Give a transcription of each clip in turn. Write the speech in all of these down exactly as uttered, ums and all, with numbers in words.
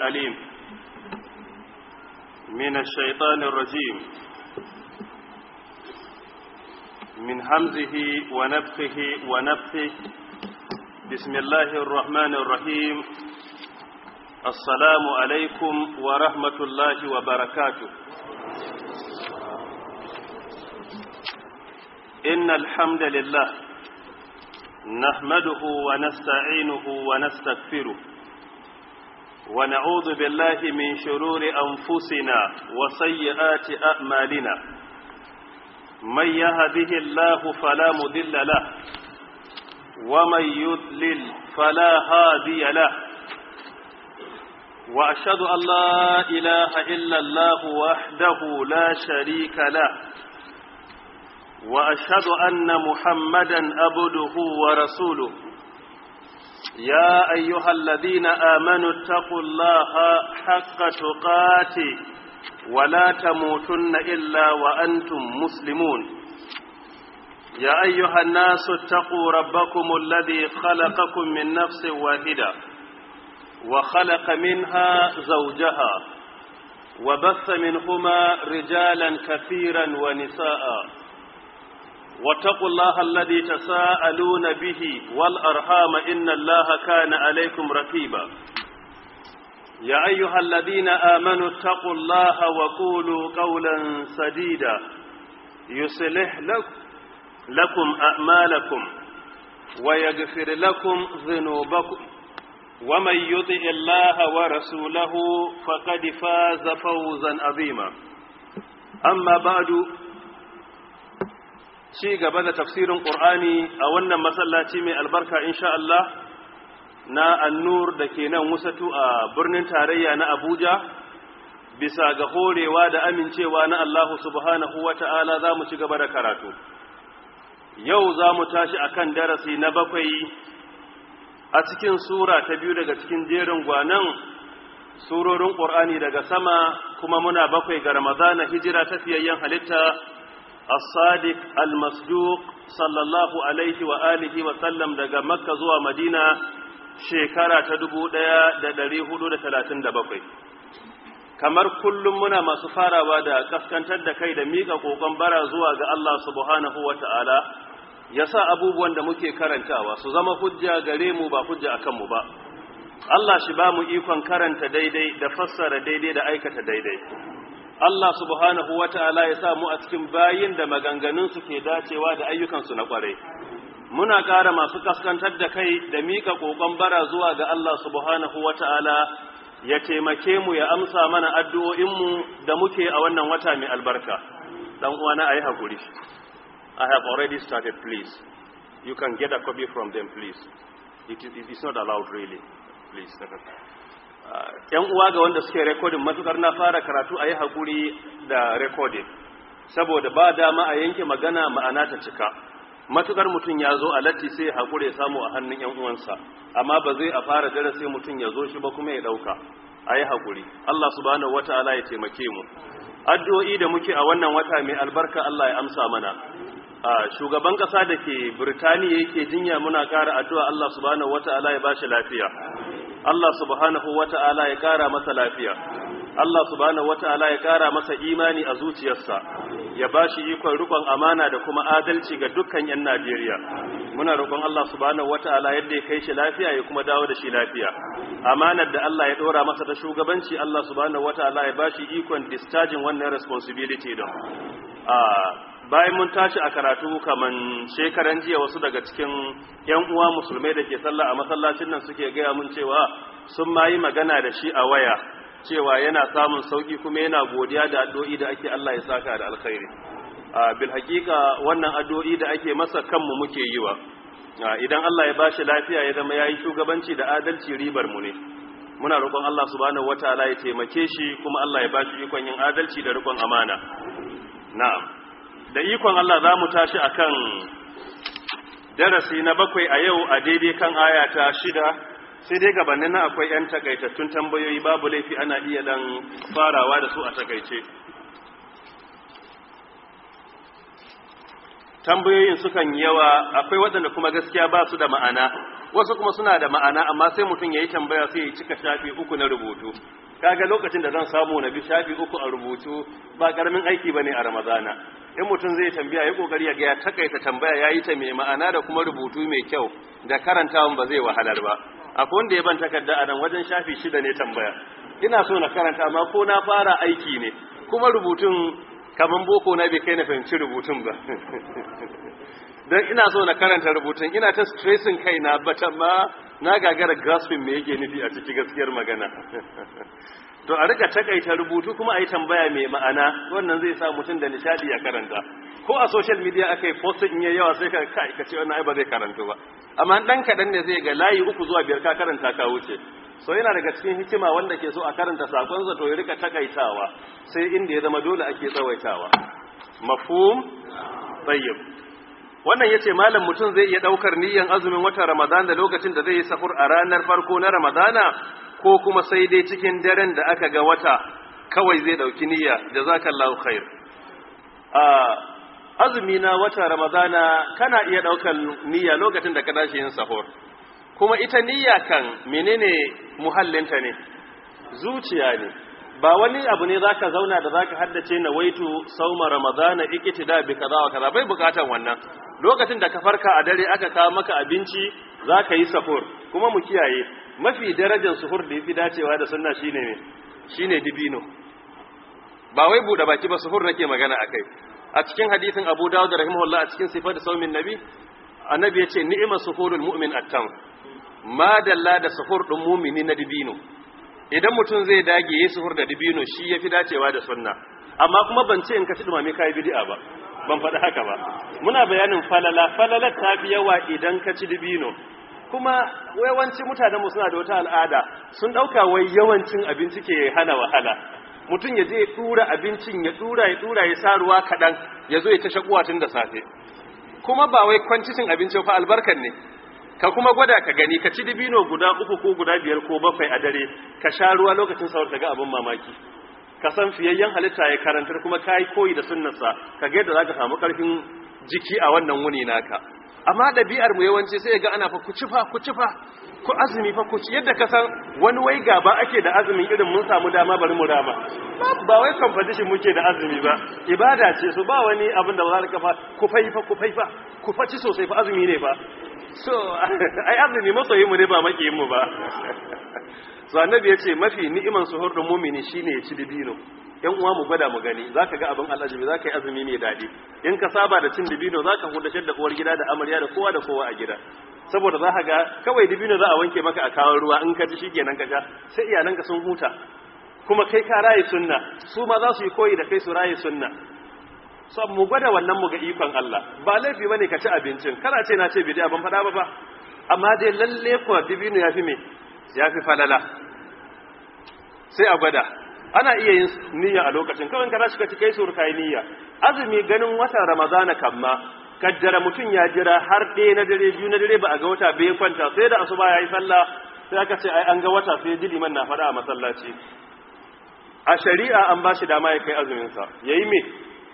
العليم من الشيطان الرجيم من همزه ونفخه ونفثه. بسم الله الرحمن الرحيم. السلام عليكم ورحمة الله وبركاته. إن الحمد لله نحمده ونستعينه ونستغفره ونعوذ بالله من شرور أنفسنا وسيئات أعمالنا. من يهده الله فلا مضل له ومن يضلل فلا هادي له، وأشهد أن لا إله إلا الله وحده لا شريك له، وأشهد أن محمدا عبده ورسوله. يا أيها الذين آمنوا اتقوا الله حق تقاته ولا تموتن إلا وأنتم مسلمون. يا أيها الناس اتقوا ربكم الذي خلقكم من نفس واحدة وخلق منها زوجها وبث منهما رجالا كثيرا ونساء، واتقوا الله الذي تساءلون به والأرحام إن الله كان عليكم رقيبا. يا أيها الذين آمنوا اتقوا الله وقولوا قولا سديدا يصلح لكم أعمالكم ويغفر لكم ذنوبكم، ومن يطع الله ورسوله فقد فاز فوزا عظيما. أما بعد، ci gaba da tafsirin Qur'ani a wannan masallaci mai albarka insha Allah na An-Nur da ke nan Wusatu a birnin tarayya na Abuja, bisa ga horewa da amincewa na Allah subhanahu wata'ala za mu ci gaba da karatu. Yau za mu tashi akan darasi na bakwai a cikin sura ta biyu daga cikin jerin gwanan surorin Qur'ani daga sama, kuma muna bakwai ga Ramadana, hijira ta fiyayyen halitta الصادق المصدوق صلى الله عليه وآله وسلم daga Makka zuwa Madina shekara ta dubu ɗaya da ɗari hudu da talatin da bakwai. Kamar kullum muna masu farawa da kaskantar da kai da miƙa ƙoƙon bara zuwa ga Allah subhanahu wata'ala ya sa abubuwan da muke karantawa su zama hujja gare mu ba hujja akan mu ba. Allah shi ba mu ikon karanta daidai da fassara daidai da aikata daidai. Allah subhanahu wa ta'ala ya sa mu a cikin bayin da maganganunsu ke dacewa da ayyukansu na ƙwarai. Muna ƙara masu kaskantar da kai da miƙa ƙoƙon bara zuwa ga Allah subhanahu wa ta'ala ya taimake mu ya amsa mana addu'o'inmu da muke a wannan wata mai albarka. Dan uwana a yi haƙuri. I have already started, please. You can get a copy from them, please. It is, it is not allowed, really. Please. ‘Yan uwa ga wanda suke rekodin, matukar na fara karatu a yi haƙuri da rekodin, saboda ba dama a yanke magana ma'ana ta cika. Matukar mutum ya zo a latti sai haƙuri ya samu a hannun ‘yan uwansa, amma ba zai a fara darasi mutum ya zo shi ba kuma ya ɗauka. A yi haƙuri. Allah subhanahu wa ta'ala ya taimake mu. Addu'o'i da muke a wannan wata mai albarka Allah ya amsa mana. Shugaban ƙasa da ke Birtaniya yake jinya, muna ƙara addu'a Allah subhanahu wa ta'ala ya ba shi lafiya. Allah subhanahu wata'ala ya kara masa lafiya. Allah subhanahu wata'ala ya kara masa imani a zuciyarsa, ya bashi ikon rikon amana da kuma adalci ga dukkan yan Najeriya. Muna roƙon Allah subhanahu wata'ala yadda ya kai shi lafiya ya kuma dawo da shi lafiya. Amanar da Allah ya dora masa ta shugabanci, Allah subhanahu wata'ala ya bashi ikon discharging wannan responsibility din. Bayan mun tashi a karatu kaman shekaran jiya, wasu daga cikin ‘yan uwa musulmai da ke sallah a masallacin nan suke gaya mun cewa sun ma yi magana da shi a waya, cewa yana samun sauki kuma yana godiya da addu'o'i da ake, Allah ya saka da alkhairi. Bil hakika wannan addu'o'i da ake masa kanmu muke yi wa. Idan Allah ya bashi lafiya ya zama yayi shugabanci da adalci, ribar mu ne. Muna roƙon Allah subhanahu wataala ya taimake shi, kuma Allah ya bashi ikon yin adalci da riƙon amana. Na'am. Da ikon Allah za mu tashi a kan darasi na bakwai a yau a daidai kan aya ta shida, sai dai gabanin na akwai ‘yan takaitattun tambayoyi, babu laifi ana iya dan farawa da su a takaice. Tambayoyin sukan yawa, akwai waɗanda kuma gaskiya ba su da ma'ana, wasu kuma suna da ma'ana amma sai mutum yayi tambaya sai ya cika shafi uku na rubutu. Kaga lokacin da zan samu na bi shafi uku a rubutu ba karamin aiki bane a Ramadana. In mutum zai tambaya ya kokari ya ga ya takaita tambaya yayi ta mai ma'ana da kuma rubutu mai kyau da karantawan ba zai wahalar ba. Akwai wanda ya ban takarda a nan wajen shafi shida ne tambaya. Ina so na karanta amma ko na fara aiki ne kuma rubutun kaman boko na bai kai na fahimci rubutun ba. Dan ina so na karanta rubutun ina ta stressing kaina bata ma na gagara grasping me yake nufi a cikin gaskiyar magana. To a rika takaita rubutu kuma a yi tambaya mai ma'ana wannan zai sa mutum da nishadi ya karanta. Ko a social media aka yi posting in yayi yawa sai ka kai ka ce wannan ai ba zai karanto ba. Amma dan kadan ne zai ga layi uku zuwa biyar ka karanta ka wuce. So yana daga cikin hikima wanda ke so a karanta sakon sa to ya rika takaitawa sai inda ya zama dole ake tsawaitawa. Mafhum? Tayyib. Wannan yace malam mutum zai iya daukar niyyar azumin watan Ramadan da lokacin da zai yi sahur a ranar farko na Ramadana ko kuma sai dai cikin daren da aka ga wata kawai zai dauki niyya. Jazakallahu khair. Ah azumi na watan Ramadana kana iya daukar niyya lokacin da ka dace yin sahur. Kuma ita niyya kan menene muhallinta ne? Zuciya ne. Ba wani abu ne zaka zauna da zaka haddace na waitu sauma Ramadana iktida bi kaza wa kaza bai bukatan wannan. Lokacin da ka farka a dare aka kawo maka abinci zaka yi sahur. Kuma mu kiyaye mafi darajar suhur da yafi dacewa da sunna shine ne shine dibino. Ba wai bude baki ba suhur nake magana akai. A cikin hadisin Abu Dawud rahimahullah a cikin sifar saumin nabi annabi yace ni'ma suhurul mu'min at-tam. Ma dalla da suhur din mu'mini na dibino. Idan mutum zai dage yayin suhur da dibino shi yafi dacewa da sunna. Amma kuma ban ce in ka ci dumame kai bid'a ba. Ban faɗi haka ba. Muna bayanin falala falala tafi yawa idan ka ci dibino. Kuma yawanci mutanen mu suna da wata al'ada sun dauka wai yawancin abinci ke hana wahala. Mutum ya je ya tura abincin ya tura ya tura ya sa ruwa kadan ya zo ya ta shakuwa tun da safe. Kuma ba wai kwancicin abinci fa albarkan ne. Ka kuma gwada ka gani ka ci dibino guda uku ko guda biyar ko bakwai a dare ka sha ruwa lokacin sahur ka ga abin mamaki. Ka san fiyayyen halitta ya karantar kuma kai koyi da sunnarsa ka ga yadda zaka samu karfin jiki a wannan wuni naka. Amma dabi'ar mu yawanci sai ga ana fa ku ci fa ku ci fa ku azumi fa ku ci yadda ka san wani wai gaba ake da azumin irin mun samu dama bari mu rama. Ba wai competition muke da azumi ba ibada ce so ba wani abin da za ka fa ku fai fa ku fai fa ku fa ci sosai fa azumi ne fa. So ai azumi masoyin mu ne ba makiyin mu ba. So annabi yace mafi ni'iman suhur din mu'mini shine ya ci dibino. Yan uwa mu gwada mu gani zaka ga abin alajibi zaka yi azumi mai dadi. In ka saba da cin dibino zaka hudashar da uwar gida da amarya da kowa da kowa a gida. Saboda zaka ga kawai dibino za a wanke maka a kawo ruwa in ka ci shikenan ka sha sai iyalanka sun huta. Kuma kai ka raye sunna su ma za su yi koyi da kai su raye sunna. So mu gwada wannan mu ga ikon Allah ba laifi bane ka ci abincin kana ce na ce bid'a ban fada ba ba amma dai lalle ko dibino yafi me yafi falala sai a gwada ana iya yin niyya a lokacin kawai ka tashi ka ci kai sur kai niyya azumi ganin watan Ramadana kamma kaddara mutun ya jira har ɗaya na dare biyu na dare ba a ga wata bai kwanta sai da asuba yayi sallah sai aka ce ai an ga wata sai ji liman na fada a masallaci a shari'a an ba shi dama ya kai azumin sa yayi me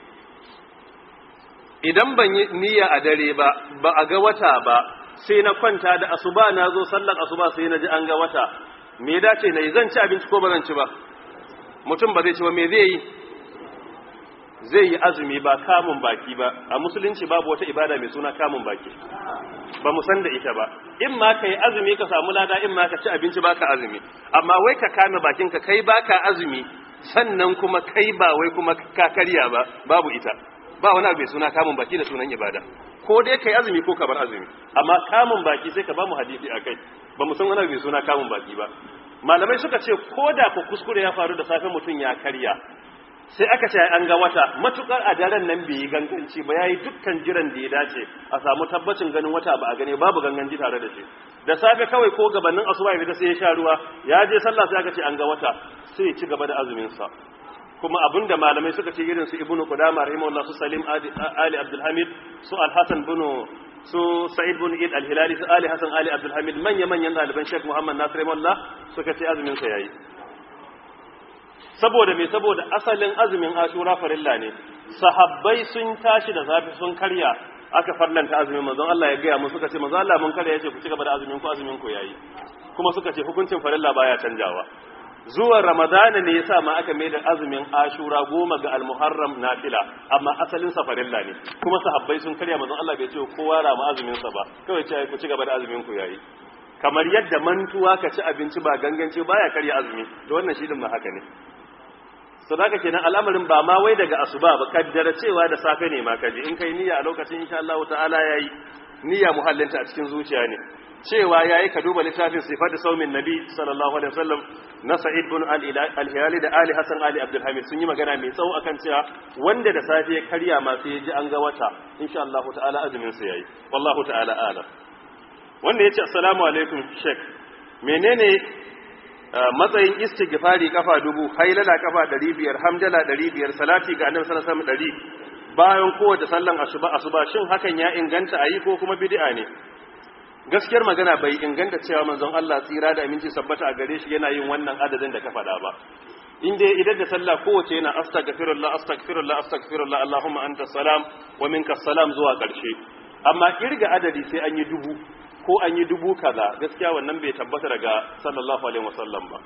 idan ban yi niyya a dare ba ba a ga wata ba sai na kwanta da asuba na zo sallar asuba sai na ji an ga wata me dace nayi zan ci abinci ko ba zan ci ba mutum ba zai ci ba me zai yi zai yi azumi ba kamun baki ba a musulunci babu wata ibada mai suna kamun baki ba mu san da ita ba in ma kai azumi ka samu lada in ma ka ci abinci baka azumi amma wai ka kame bakin ka kai baka azumi sannan kuma kai ba wai kuma ka karya ba babu ita ba wani abu mai suna kamun baki da sunan ibada ko dai kai azumi ko ka bar azumi amma kamun baki sai ka ba mu hadisi akai ba mu san wani abu mai suna kamun baki ba malamai suka ce ko da ku kuskure ya faru da safe mutun ya karya sai aka ce an ga wata matukar a daren nan bai ganganci ba yayi dukkan jiran da ya dace a samu tabbacin ganin wata ba a gane babu ganganci tare da shi da safe kawai ko gabanin asuba ya fita sai ya sha ruwa ya je sallah sai aka ce an ga wata sai ya ci gaba da azumin sa kuma abinda malamai suka ce irin su ibnu qudama rahimahullah su salim ali abdul hamid su al-hasan bin su sa'id bin id al-hilali su ali hasan ali abdul hamid manya manyan daliban sheikh muhammad nasir rahimahullah suka ce azumin sa yayi saboda me saboda asalin azumin ashura farilla ne sahabbai sun tashi da zafi sun karya aka farlanta azumin manzon Allah ya gaya mu suka ce manzon Allah mun kada yace ku ci gaba da azumin ku azumin ku yayi kuma suka ce hukuncin farilla baya canjawa zuwa ramadana ne yasa ma aka mai da azumin ashura goma ga almuharram nafila amma asalin sa farilla ne kuma sahabbai sun karya manzon Allah bai ce kowa rama azumin sa ba kawai ce ku ci gaba da azumin ku yayi kamar yadda mantuwa ka ci abinci ba ganganci baya karya azumi to wannan shi din ma haka ne so da kenan al'amarin ba ma wai daga asuba ba kaddara cewa da safe ne ma kaje in kai niyya a lokacin insha Allah ta'ala yayi niyya muhallinta a cikin zuciya ne cewa yayi ka duba littafin sifatu saumin nabi sallallahu alaihi wasallam na Sa'id bin al-Hilali da Ali Hassan Ali Abdul Hamid sun yi magana mai tsawo akan cewa wanda da safe ya karya ma sai ya ji an ga wata insha Allah ta'ala azumin sa yayi wallahu ta'ala a'lam wanda yace assalamu alaikum sheikh menene matsayin istighfari kafa dubu hailala kafa ɗari biyar hamdala ɗari biyar salati ga annabi sallallahu alaihi wasallam ɗari bayan kowace sallan asuba asuba shin hakan ya inganta ayi ko kuma bid'a ne gaskiyar magana bai inganta cewa manzon Allah tsira da aminci sabbata a gare shi yana yin wannan adadin da ka faɗa ba inda idan da sallah kowace yana astaghfirullah astaghfirullah astaghfirullah allahumma anta salam wa minka salam zuwa ƙarshe amma kirga adadi sai an yi dubu ko an yi dubu kaza gaskiya wannan bai tabbata daga sallallahu alaihi wasallam ba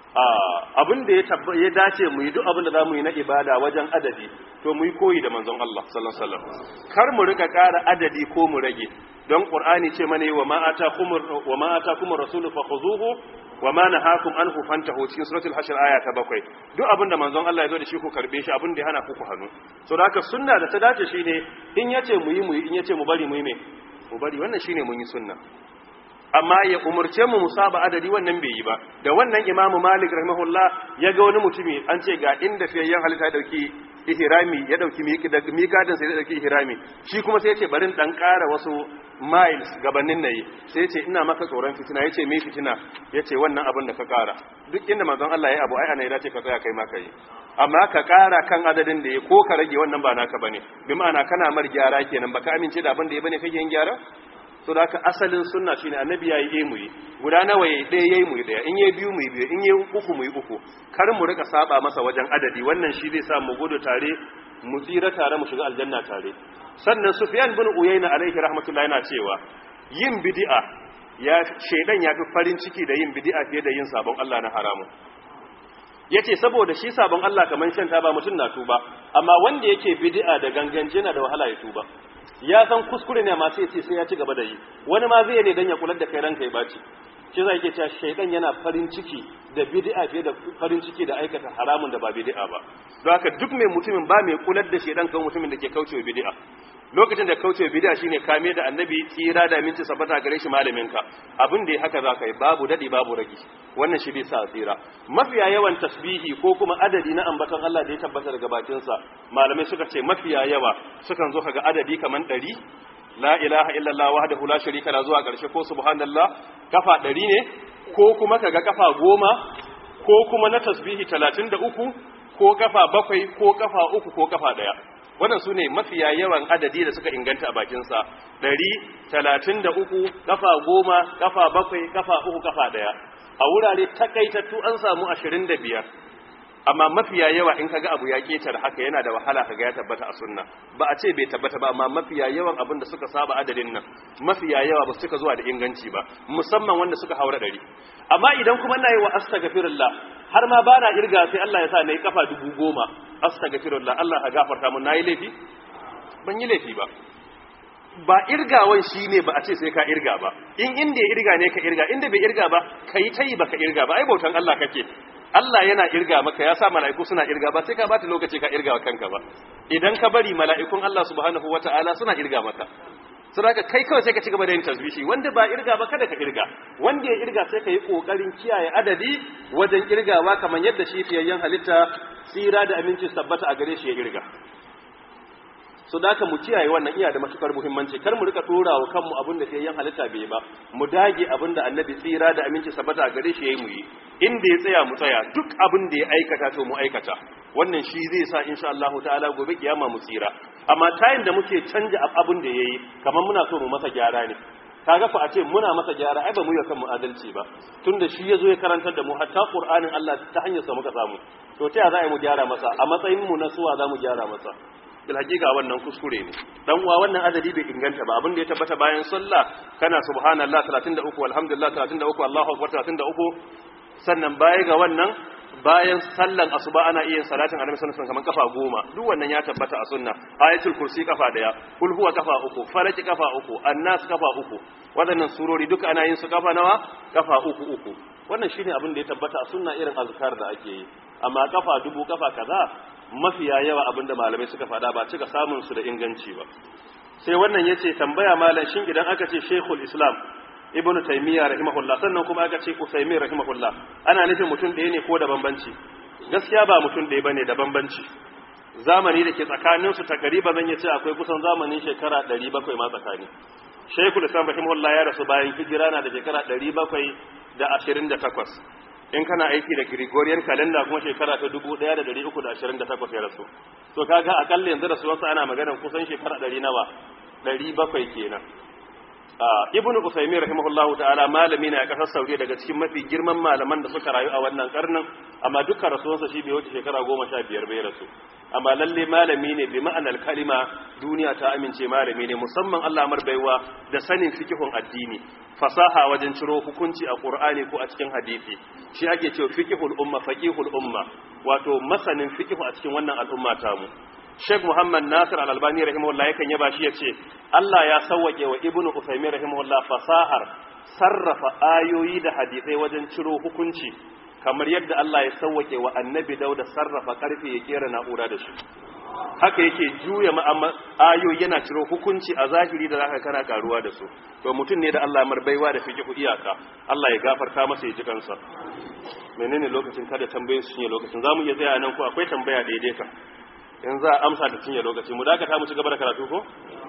abin da ya dace mu yi duk abin da zamu yi na ibada wajen adadi to mu yi koyi da manzon Allah sallallahu alaihi wasallam kar mu rika ƙara adadi ko mu rage don qur'ani ce mana wa ma atakum wa ma atakum rasulu fakhuzuhu wa ma nahakum anhu fantahu cikin suratul hashr aya ta bakwai duk abin da manzon Allah ya zo da shi ku karbe shi abin da ya hana ku ku hannu so da haka sunna da ta dace shine in yace mu yi mu yi in yace mu bari mu yi me mu bari wannan shine mun yi sunna amma ya umurce mu musaba adadi wannan bai yi ba da wannan imamu malik rahimahullah ya ga wani mutumi an ce ga inda fiyayyen halitta ya dauki ihrami ya dauki miƙatin sai ya dauki ihrami shi kuma sai ya ce barin dan ƙara wasu miles gabanin nayi sai ya ce ina maka tsoron fitina ya ce me fitina ya ce wannan abin da ka ƙara duk inda manzon Allah ya abu ai ana ya dace ka tsaya kai ma kai amma ka ƙara kan adadin da ya ko ka rage wannan ba naka bane bi ma'ana kana mar gyara kenan baka amince da abin da ya bane kake yin gyara so da haka asalin sunna shine annabi yayi eh muyi guda nawa yayi ɗaya yayi muyi ɗaya in yayi biyu muyi biyu in yayi uku muyi uku kar mu rika saba masa wajen adadi wannan shi zai sa mu gudu tare mu tsira tare mu shiga aljanna tare sannan Sufyan bin Uyayna alaihi rahmatullahi yana cewa yin bid'a ya shedan ya fi farin ciki da yin bid'a fiye da yin sabon Allah na haramun yace saboda shi sabon Allah kaman shan taba mutun na tuba amma wanda yake bid'a da gangance na da wahala ya tuba ya san kuskure ne ma sai ce sai ya ci gaba da yi wani ma zai ne dan ya kula da kai ranka ya baci shi zai yake cewa shaydan yana farin ciki da bid'a fiye da farin ciki da aikata haramun da ba bid'a ba don haka duk mai mutumin ba mai kula da shaydan kan mutumin da ke kaucewa bid'a lokacin da kaucewa bid'a shine kame da annabi tsira da minci sabata gare shi malamin ka abin da ya haka zaka yi babu dadi babu ragi wannan shi bai sa tsira mafiya yawan tasbihi ko kuma adadi na ambaton Allah da ya tabbata daga bakin sa malamai suka ce mafiya yawa sukan zo kaga adadi kaman ɗari la ilaha illallah wahdahu la sharika la zuwa karshe ko subhanallah kafa ɗari ne ko kuma kaga kafa goma ko kuma na tasbihi talatin da uku ko kafa bakwai ko kafa uku ko kafa ɗaya wannan su ne mafiya yawan adadi da suka inganta a bakinsa ɗari talatin da uku kafa goma kafa bakwai kafa uku kafa ɗaya a wurare takaitattu an samu ashirin da biyar amma mafiya yawa in kaga abu ya ketar haka yana da wahala kaga ya tabbata a sunna ba a ce bai tabbata ba amma mafiya yawan abin da suka saba adadin nan mafiya yawa ba su suka zuwa da inganci ba musamman wanda suka haura ɗari amma idan kuma ina yi wa astaghfirullah har ma ba na irga sai Allah ya sa na yi kafa dubu goma astaghfirullah Allah ka gafarta mun nayi laifi ban yi laifi ba ba irgawan shine ba a ce sai ka irga ba in inda ya irga ne ka irga inda bai irga ba kai tayi baka irga ba ai bautan Allah kake Allah yana irga maka ya sa mala'iku suna irga ba sai ka bata lokaci ka irga wa kanka ba idan ka bari mala'ikun Allah subhanahu wataala suna irga maka saboda kai kawai sai ka ci gaba da yin tasbihi wanda ba irga ba kada ka irga wanda ya irga sai ka yi kokarin kiyaye adadi wajen irgawa kamar yadda shi fiyayyen halitta tsira da aminci tabbata a gare shi ya irga so da ka mu kiyaye wannan iya da matukar muhimmanci kar mu rika dora wa kanmu abin da fiyayyen halitta bai ba mu dage abin da annabi tsira da aminci tabbata a gare shi yayi mu yi inda ya tsaya mu tsaya duk abin da ya aikata to mu aikata wannan shi zai sa insha Allah ta'ala gobe kiyama mu tsira amma tayin da muke canja abin da yayi kamar muna so mu masa gyara ne kaga fa a ce muna masa gyara ai ba mu yi kan mu adalci ba tunda shi yazo ya karantar da mu hatta Qur'anin Allah ta hanyar sa muka samu to ta za a yi mu gyara masa a matsayin mu na suwa za mu gyara masa bil hakika wannan kuskure ne dan uwa wannan adadi bai inganta ba abin da ya tabbata bayan sallah kana subhanallah talatin da uku alhamdulillah talatin da uku Allahu akbar talatin da uku sannan baya ga wannan bayan sallan asuba ana iya salatin annabi sallallahu alaihi wasallam kaman kafa goma duk wannan ya tabbata a sunna ayatul kursi kafa daya kul huwa kafa uku falaki kafa uku annas kafa uku wadannan surori duka ana yin su kafa nawa kafa uku uku wannan shine abin da ya tabbata a sunna irin azkar da ake yi amma kafa dubu kafa kaza mafiya yawa abinda malamai suka fada ba cika samun su da inganci ba sai wannan yace tambaya malam shin idan aka ce Sheikhul Islam Ibn Taymiyyah rahimahullah sannan kuma aka ce Usaymin rahimahullah ana nufin mutum ɗaya ne ko da bambanci gaskiya ba mutum ɗaya bane da bambanci zamani da ke tsakanin su takriban zan yace akwai kusan zamanin shekara ɗari bakwai ma tsakani Sheikhul Islam rahimahullah ya rasu bayan hijira na da shekara ɗari bakwai da ashirin da takwas in kana aiki da Gregorian calendar kuma shekara ta dubu ɗaya da ɗari uku da ashirin da takwas ya rasu to kaga akalla yanzu rasuwarsa ana maganar kusan shekara ɗari nawa ɗari bakwai kenan ibn Usaymin rahimahullahu ta'ala malami ne a kasar Saudi daga cikin mafi girman malaman da suka rayu a wannan karnin amma dukkan rasuwarsa shi bai wuce shekara goma sha biyar bai rasu amma lalle malami ne bi ma'anar kalima duniya ta amince malami ne musamman Allah mar baiwa da sanin fikihun addini fasaha wajen ciro hukunci a Qur'ani ko a cikin hadisi shi ake cewa fikihul umma faqihul umma wato masanin fikihu a cikin wannan al'umma tamu Sheikh Muhammad Nasir Al-Albani rahimahullah yakan yaba shi yace Allah ya sauwake wa Ibn Uthaymeen rahimahullah fasahar sarrafa ayoyi da hadisai wajen ciro hukunci kamar yadda Allah ya sauwake wa Annabi Dawud sarrafa karfe ya kera na'ura da shi haka yake juya ayoyi yana ciro hukunci a zahiri da zaka kana karuwa da su to mutum ne da Allah mar baiwa da fiqhu iyaka Allah ya gafarta masa ya ji kansa menene lokacin kada tambayoyin su ne lokacin zamu iya tsaya nan ko akwai tambaya daidai ka in za a amsa da cinye lokaci mu dakata mu ci gaba da karatu ko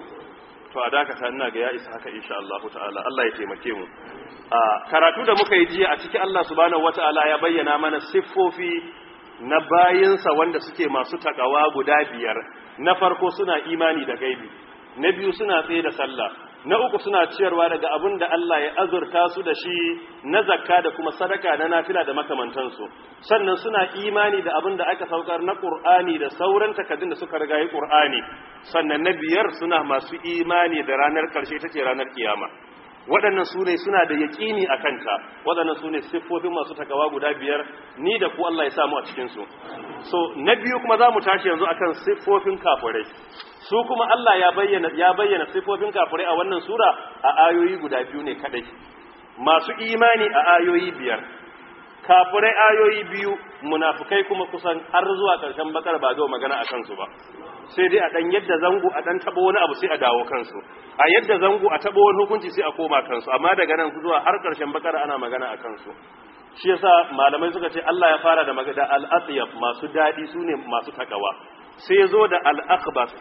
to a dakata ina ga ya isa haka insha Allah ta'ala Allah ya taimake mu a karatu da muka yi jiya a cikin Allah subhanahu wataala ya bayyana mana siffofi na bayinsa wanda suke masu takawa guda biyar na farko suna imani da gaibi na biyu suna tsaye da sallah na uku suna ciyarwa daga abin da Allah ya azurta su da shi na zakka da kuma sadaka na nafila da makamantansu sannan suna imani da abin da aka saukar na Qur'ani da sauran takaddun da suka riga yi Qur'ani sannan na biyar suna masu imani da ranar karshe take ranar kiyama waɗannan su ne suna da yaƙini a kanta waɗannan su ne siffofin masu takawa guda biyar ni da ku Allah ya samu a cikinsu so na biyu kuma za mu tashi yanzu akan siffofin kafirai su kuma Allah ya bayyana ya bayyana siffofin kafirai a wannan sura a ayoyi guda biyu ne kadai masu imani a ayoyi biyar kafirai ayoyi biyu munafikai kuma kusan har zuwa ƙarshen bakar ba ga magana a kansu ba sai dai a dan yadda zango a dan tabo wani abu sai a dawo kansu a yadda zango a tabo wani hukunci sai a koma kansu amma daga nan zuwa har ƙarshen bakara ana magana a kansu shi yasa malamai suka ce Allah ya fara da magana al-atyab masu dadi sune masu takawa sai yazo da al-akhbas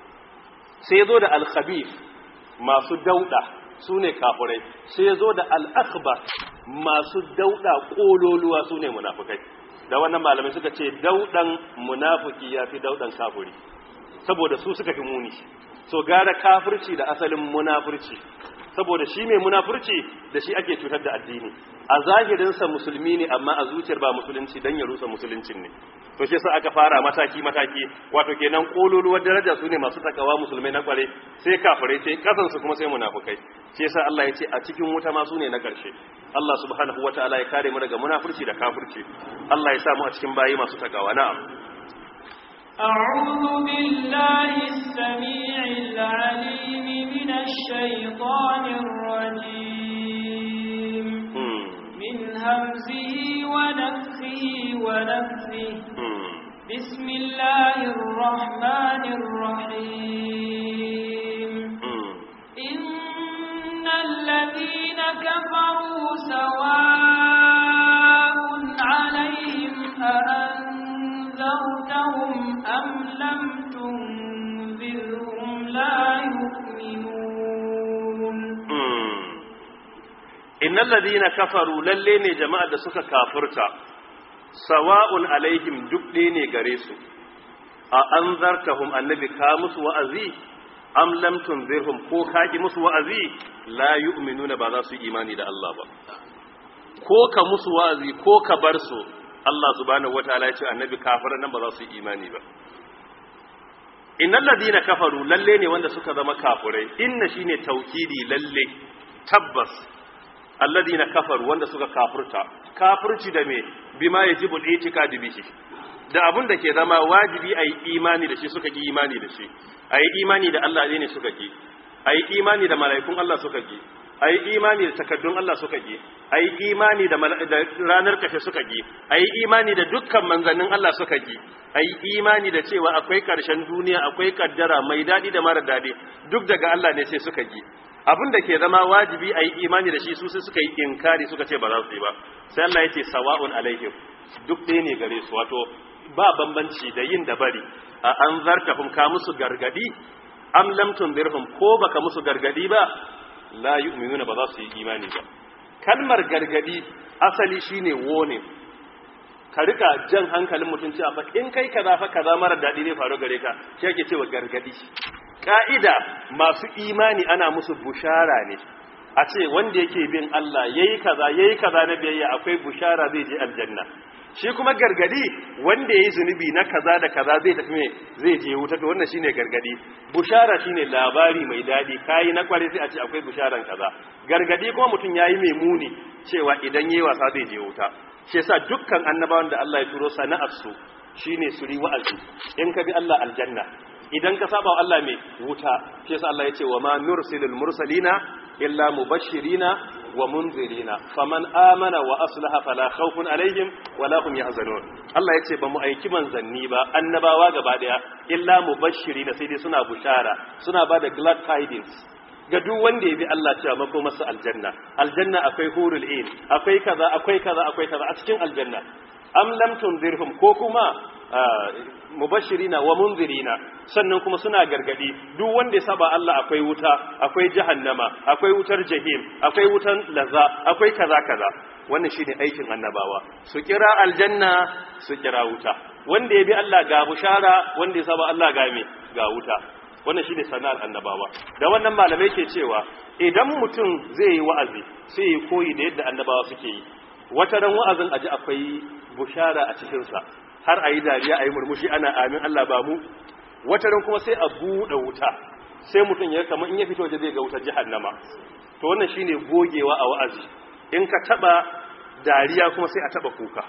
sai yazo da al-khabith masu dauda sune kafirai sai yazo da al-akhbas masu dauda kololuwa sune munafikai da wannan malamai suka ce daudan munafiki yafi daudan kafiri saboda su suka fi muni so gara kafirci da asalin munafurci saboda shi mai munafurci da shi ake cutar da addini a zahirinsa musulmi ne amma a zuciyar ba musulunci dan ya rusa musuluncin ne to shi yasa aka fara mataki mataki wato kenan kololuwar daraja su ne masu takawa musulmai na kware sai kafirai sai kasan su kuma sai munafukai shi yasa Allah ya ce a cikin wuta ma su ne na karshe Allah subhanahu wataala ya kare mu daga munafurci da kafirci Allah ya sa mu a cikin bayi masu takawa na'am أعوذ بالله السميع العليم من الشيطان الرجيم من همزه ونفخه ونفثه بسم الله الرحمن الرحيم إن الذين كفروا سواء عليهم أأنذرتهم أم لم تنذرهم لا يؤمنون إن الذين كفروا للين جماعة سكا كافرتا سواء عليهم دقلين غريسو أأنذرتهم النبي كامس وأذي أم لم تنذرهم كو كاجمس وأذي لا يؤمنون بعض سو إيماني دا الله با كو كمس وأذي كو كبرسو Allah subhanahu wataala ya ce annabi kafiran nan ba za su yi imani ba innal ladina kafaru lalle ne wanda suka zama kafurai, inna shine taukidi lalle tabbas, alladina kafaru wanda suka kafurta, kafirci da me bima yajibu al-i'tiqad bihi, da abun da ke zama wajibi ayi imani da shi suka ki imani da shi, ayi imani da Allah ne suka ki, ayi imani da mala'ikun Allah suka ki, ayi imani da takaddun Allah suka ki, ayi imani da ranar kashe suka ki, ayi imani da dukkan manzannin Allah suka ki, ayi imani da cewa akwai karshen duniya, akwai kaddara mai dadi da mara dadi, duk daga Allah ne sai suka ki. Abin da ke zama wajibi ayi imani da shi su sai suka yi inkari suka ce ba za su yi ba, sai Allah ya ce sawa'un alaihim, duk ɗaya ne gare su, wato ba bambanci da yin da bari. A an zartahum ka musu gargadi am lam tunzirhum, ko baka musu gargadi ba la yu'minuna, ba za su yi imani ba. Kalmar gargadi asali shine warning, ka rika jan hankalin mutum cewa fa in kai kaza fa kaza mara dadi ne faru gare ka, shi ake cewa gargadi. Ka'ida masu imani ana musu bushara ne, a ce wanda yake bin Allah yayi kaza yayi kaza na biyayya akwai bushara zai je aljanna. Shi kuma gargadi wanda yayi zunubi na kaza da kaza zai tafi me zai je wuta, to wannan shine gargadi. Bushara shine labari mai dadi, kai na kware sai a ce akwai busharan kaza. Gargadi kuma mutun yayi mai muni cewa idan yayi wasa zai je wuta. Shi yasa dukkan annabawan da Allah ya turo sana'ar su shine su ri wa'azi, in ka bi Allah aljanna, idan ka saba wa Allah mai wuta. Shi yasa Allah ya ce wa ma nursilul mursalina illa mubashirina wa munzirina faman amana wa aslaha fala khawfun alaihim wala hum yahzanun. Allah ya ce ba mu aiki manzanni ba, annabawa gaba daya, illa mubashirina, sai dai suna bushara, suna bada glad tidings ga duk wanda ya bi Allah cewa mako masa aljanna. Aljanna akwai hurul ain, akwai kaza akwai kaza akwai kaza a cikin aljanna. Am lam tunzirhum, ko kuma mubashirina wa munzirina, sannan kuma suna gargadi duk wanda ya saba Allah akwai wuta, akwai jahannama, akwai wutar jahim, akwai wutan laza, akwai kaza kaza. Wannan shine aikin annabawa, su kira aljanna su kira wuta. Wanda ya bi Allah ga bushara, wanda ya saba Allah ga me ga wuta. Wannan shine sana'ar annabawa. Da wannan malamai ke cewa idan mutum zai yi wa'azi sai ya koyi da yadda annabawa suke yi. Wata ran wa'azin aji akwai bushara a cikin sa, har ayi dariya ayi murmushi ana amin Allah ba mu. Wata ran kuma sai a buɗe wuta, sai mutum ya kama in ya fito waje zai ga wutar jahannama. To wannan shine gogewa a wa'azi. In ka taba dariya kuma sai a taba kuka,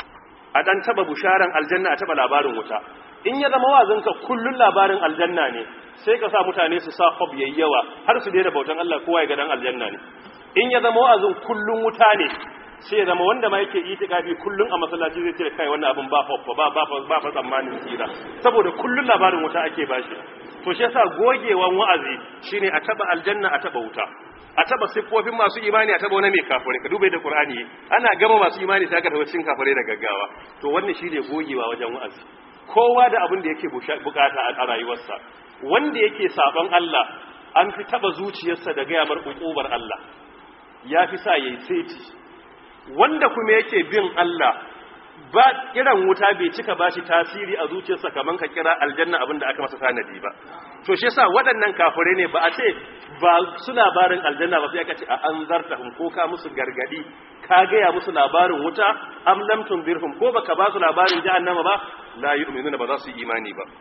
a dan taba busharan aljanna a taba labarin wuta. In ya zama wa'azinka kullun labarin aljanna ne, sai ka sa mutane su sa hob yayyawa har su daina bautan Allah, kowa ya ga dan aljanna ne. In ya zama wa'azin kullun wuta ne, sai ya zama wanda ma yake itikafi kullun a masallaci zai ce kai wannan abin ba hob ba ba ba ba tsammanin tsira, saboda kullun labarin wuta ake bashi. To shi yasa gogewan wa'azi shine a taba aljanna a taba wuta, a taba siffofin masu imani a taba wani mai kafire. Ka dube da Qur'ani, ana gama masu imani sai aka taba cikin kafire da gaggawa. To wannan shine gogewa wajen wa'azi. Kowa da abin da yake bukata a rayuwarsa. Wanda yake saban Allah an fi taba zuciyarsa da gaya mar ukubar Allah, ya fi sa yayi seti. Wanda kuma yake bin Allah, ba kiran wuta bai cika bashi tasiri a zuciyarsa kaman ka kira aljanna abin da aka masa tanadi ba. To shi yasa waɗannan kafirai ne, ba a ce ba su labarin aljanna ba, sai aka ce a anzartahum, ko ka musu gargadi, ka gaya musu labarin wuta, am lam tunzirhum, ko baka ba su labarin jahannama ba, la yu'minuna, ba za su yi imani ba.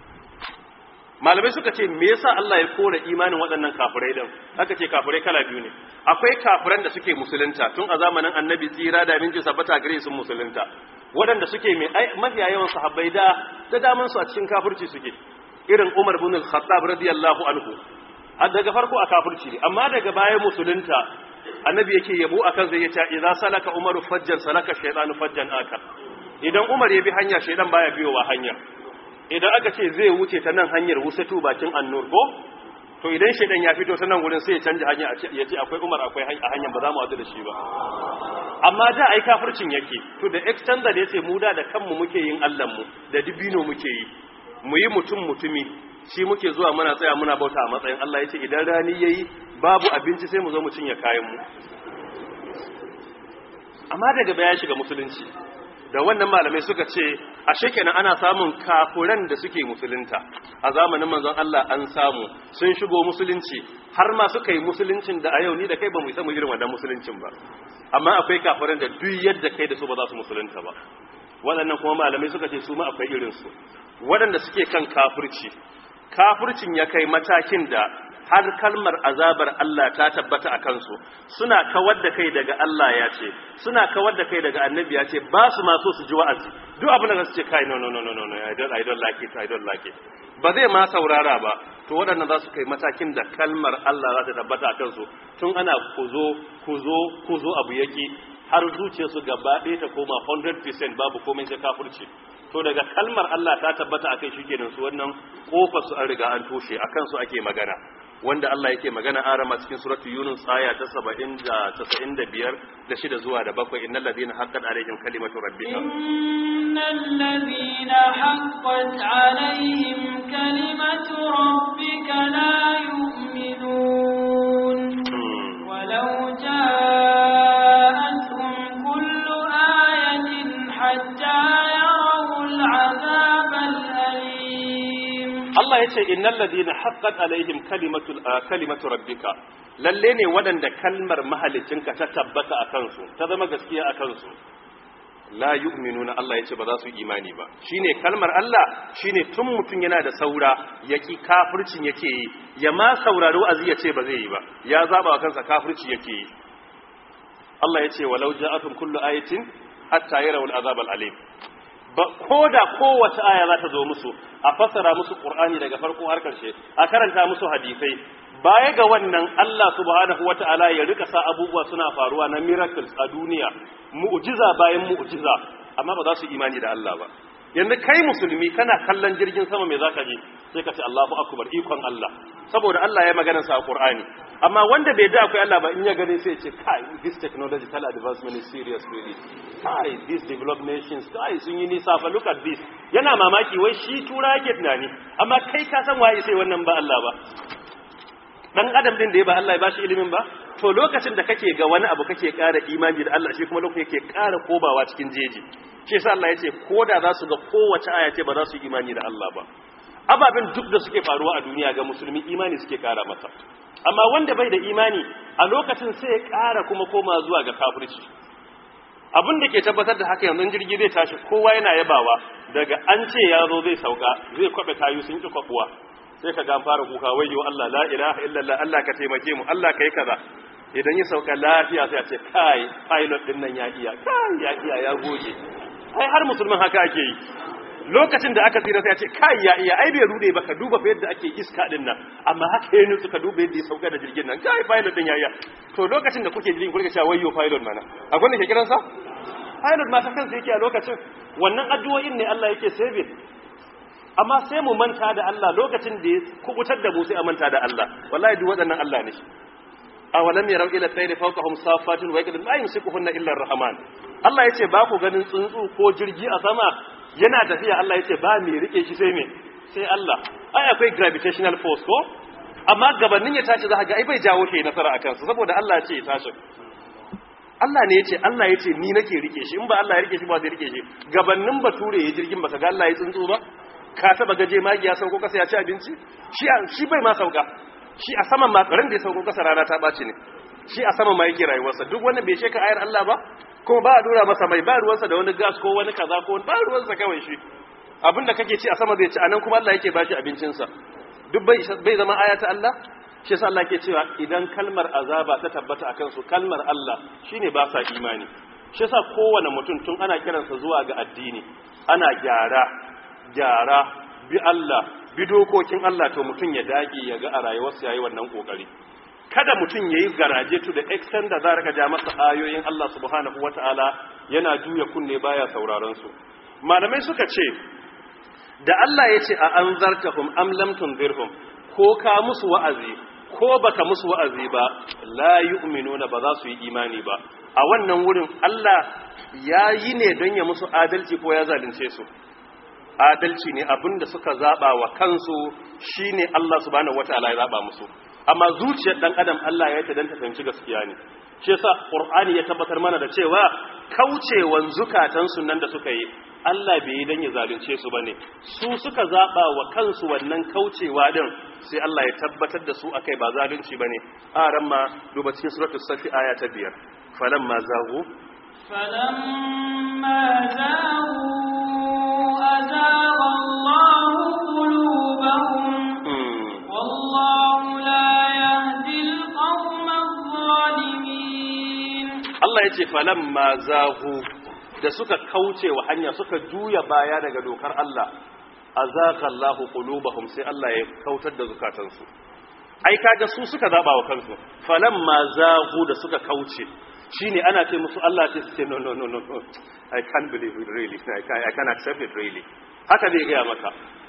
Malamai suka ce me yasa Allah ya kore imanin waɗannan kafirai din? Aka ce kafirai kala biyu ne. Akwai kafiran da suke musulunta tun a zamanin Annabi tsira da minci sabata gare sun musulunta. Waɗanda suke mai mafiya yawan sahabbai da da daman su a cikin kafirci suke. Irin Umar ibn al-Khattab radiyallahu anhu. A daga farko a kafirci ne, amma daga baya musulunta Annabi yake yabo akan zai yace idza salaka Umaru fajjan salaka shaytanu fajjan aka. Idan Umar ya bi hanya, shaydan baya biyowa hanya. Idan aka ce zai wuce ta nan hanyar wusatu bakin annur ko, to idan shaidan ya fito ta nan gurin sai ya canja hanya ya ce akwai Umar akwai a hanyar, ba za mu wadu da shi ba. Amma da ai kafircin yake, to da extender da yace mu da da kanmu muke yin Allah mu, da dibino muke yi, mu yi mutum mutumi, shi muke zuwa muna tsaya muna bauta a matsayin Allah. Yace idan rani yayi babu abinci sai mu zo mu cinye kayan mu. Amma daga baya shiga musulunci, da wannan malamai suka ce ashe kenan ana samun kafuran da suke musulunta. A zamanin manzon Allah an samu sun shigo musulunci, har ma suka yi musuluncin da a yau ni da kai ba mu isa mu irin wannan musuluncin ba. Amma akwai kafuran da duk yadda kai da su ba za su musulunta ba. Waɗannan kuma malamai suka ce su ma akwai irin su. waɗanda suke kan kafirci kafircin ya kai matakin da har kalmar azabar Allah ta tabbata a kansu suna kawar da kai daga Allah ya ce suna kawar da kai daga annabi ya ce ba su ma so su ji wa'azi duk abin da su ce kai no no no no no I don't I don't like it I don't like it ba zai ma saurara ba to waɗannan za su kai matakin da kalmar Allah za ta tabbata a kansu tun ana kuzo kuzo kuzo abu yake har zuciyarsu gaba ɗaya ta koma one hundred percent babu komai sai kafirci to daga kalmar Allah ta tabbata akai shikenan su wannan kofar su an riga an toshe akan su ake magana wanda Allah yake magana arama cikin suratu Yunus aya ta saba'in da tasa'in da biyar da shida zuwa da bakwai innal ladina haqqat alaihim kalimatu rabbika innal ladina haqqat alaihim kalimatu rabbika la yu'minun walau ja'atuhum kullu ayatin hatta yarawul 'adhabal alim Allah ya ce innal ladina haqqat alaihim kalimatu kalimatu rabbika lalle ne wadanda kalmar mahalicinka ta tabbata a kansu ta zama gaskiya a kansu la yu'minuna Allah ya ce ba za su imani ba shine kalmar Allah shine tun mutun yana da saura yaki kafircin yake yi ya ma sauraro azi ya ce ba zai yi ba ya zaba wa kansa kafirci yake yi Allah ya ce walau ja'atum kullu ayatin hatta yarawul azabal alim ba ko da kowace aya za ta zo musu a fassara musu Qur'ani daga farko har karshe a karanta musu hadisai baya ga wannan Allah subhanahu wata'ala ya rika sa abubuwa suna faruwa na miracles a duniya mu'jiza bayan mu'jiza amma ba za su imani da Allah ba yanzu kai musulmi kana kallon jirgin sama mai zaka ji sai ka ce Allahu akbar ikon Allah saboda Allah ya magana sa a Qur'ani amma wanda bai da akwai Allah ba in ya gane sai ya ce kai this technological advancement is serious really kai these developed nations kai sun yi nisa fa look at this yana mamaki wai shi tura yake tunani amma kai ka san waye sai wannan ba Allah ba dan adam din da ya ba Allah ya bashi ilimin ba to lokacin da kake ga wani abu kake ƙara imani da Allah shi kuma lokacin yake ƙara kobawa cikin jeji shi yasa Allah ya ce koda za su ga kowace aya ce ba za su imani da Allah ba ababen duk da suke faruwa a duniya ga musulmi imani suke ƙara masa amma wanda bai da imani a lokacin sai ya ƙara kuma koma zuwa ga kafirci abin da ke tabbatar da haka yanzu jirgi zai tashi kowa yana yabawa daga an ce ya zo zai sauka zai kwabe tayu sun ki kwabuwa sai ka ga an fara kuka wayyo Allah la ilaha illallah Allah ka taimake mu Allah kai kaza idan ya sauka lafiya sai a ce kai pilot din nan ya iya kai ya iya ya goge ai har musulmin haka ake yi lokacin da aka tsira sai a ce kai ya iya ai bai rude ba ka duba fa yadda ake iska din nan amma haka yana suka duba yadda ya sauka da jirgin nan kai pilot din ya iya to lokacin da kuke jirgin kuke cewa wayyo pilot mana akwai ne ke kiransa pilot ma ta kansa yake a lokacin wannan addu'o'in ne Allah yake saving amma sai mu manta da Allah lokacin da ya kubutar da mu sai a manta da Allah wallahi duk waɗannan Allah ne awalam yarau ila tayri fawqahum safatin wa yaqdim ma yumsikuhunna illa ar-rahman Allah yace ba ku ganin tsuntsu ko jirgi a sama yana tafiya Allah yace ba me rike shi sai me sai Allah ai akwai gravitational force ko amma gabanin ya tashi za ka ga ai bai jawo shi nasara akan sa saboda Allah yace ya tashi Allah ne yace Allah yace ni nake rike shi in ba Allah ya rike shi ba zai rike shi gabanin bature ya jirgin baka ga Allah ya tsuntsu ba ka taba gaje magi ya sauko kasa ya ci abinci shi shi bai ma sauka shi a saman makarin da ya sauko kasa rana ta ɓaci ne shi a saman ma yake rayuwarsa duk wanda bai sheka ayar Allah ba kuma ba a dora masa mai ba ruwansa da wani gas ko wani kaza ko ba ruwansa kawai shi abinda kake ci a sama zai ci anan kuma Allah yake bashi abincinsa duk bai bai zama aya ta Allah shi yasa Allah ke cewa idan kalmar azaba ta tabbata akan su kalmar Allah shine ba sa imani shi yasa kowane mutum tun ana kiransa zuwa ga addini ana gyara gyara bi Allah bi dokokin Allah to mutum ya dage ya ga a rayuwarsa yayi wannan kokari kada mutum yayi garaje to the extent da za ka ja masa ayoyin Allah subhanahu wataala yana juya kunne baya sauraron su malamai suka ce da Allah ya ce a anzartahum am lam tunzirhum ko ka musu wa'azi ko baka musu wa'azi ba la yu'minuna ba za su yi imani ba a wannan wurin Allah ya yi ne don ya musu adalci ko ya zalunce su adalci ne abinda suka zaba wa kansu shine Allah subhanahu wataala ya zaba musu amma zuciyar dan adam Allah ya yi ta dan ta fahimci gaskiya ne shi yasa Qur'ani ya tabbatar mana da cewa kaucewan zukatan su nan da suka yi Allah bai yi dan ya zalunce su bane su suka zaba wa kansu wannan kaucewa din sai Allah ya tabbatar da su akai ba zalunci bane a ran ma duba cikin suratul safi aya ta biyar falamma zagu falamma zagu azagha Allah yace falamma zahu da suka kauce wa hanya suka juya baya daga dokar Allah azaqa Allahu qulubahum sai Allah ya kautar da zukatansu ai kaga su suka zaba wa kansu falamma zahu da suka kauce shine ana ce musu Allah ce su ce no no no no I can't believe it really I can I can accept it really haka zai ga maka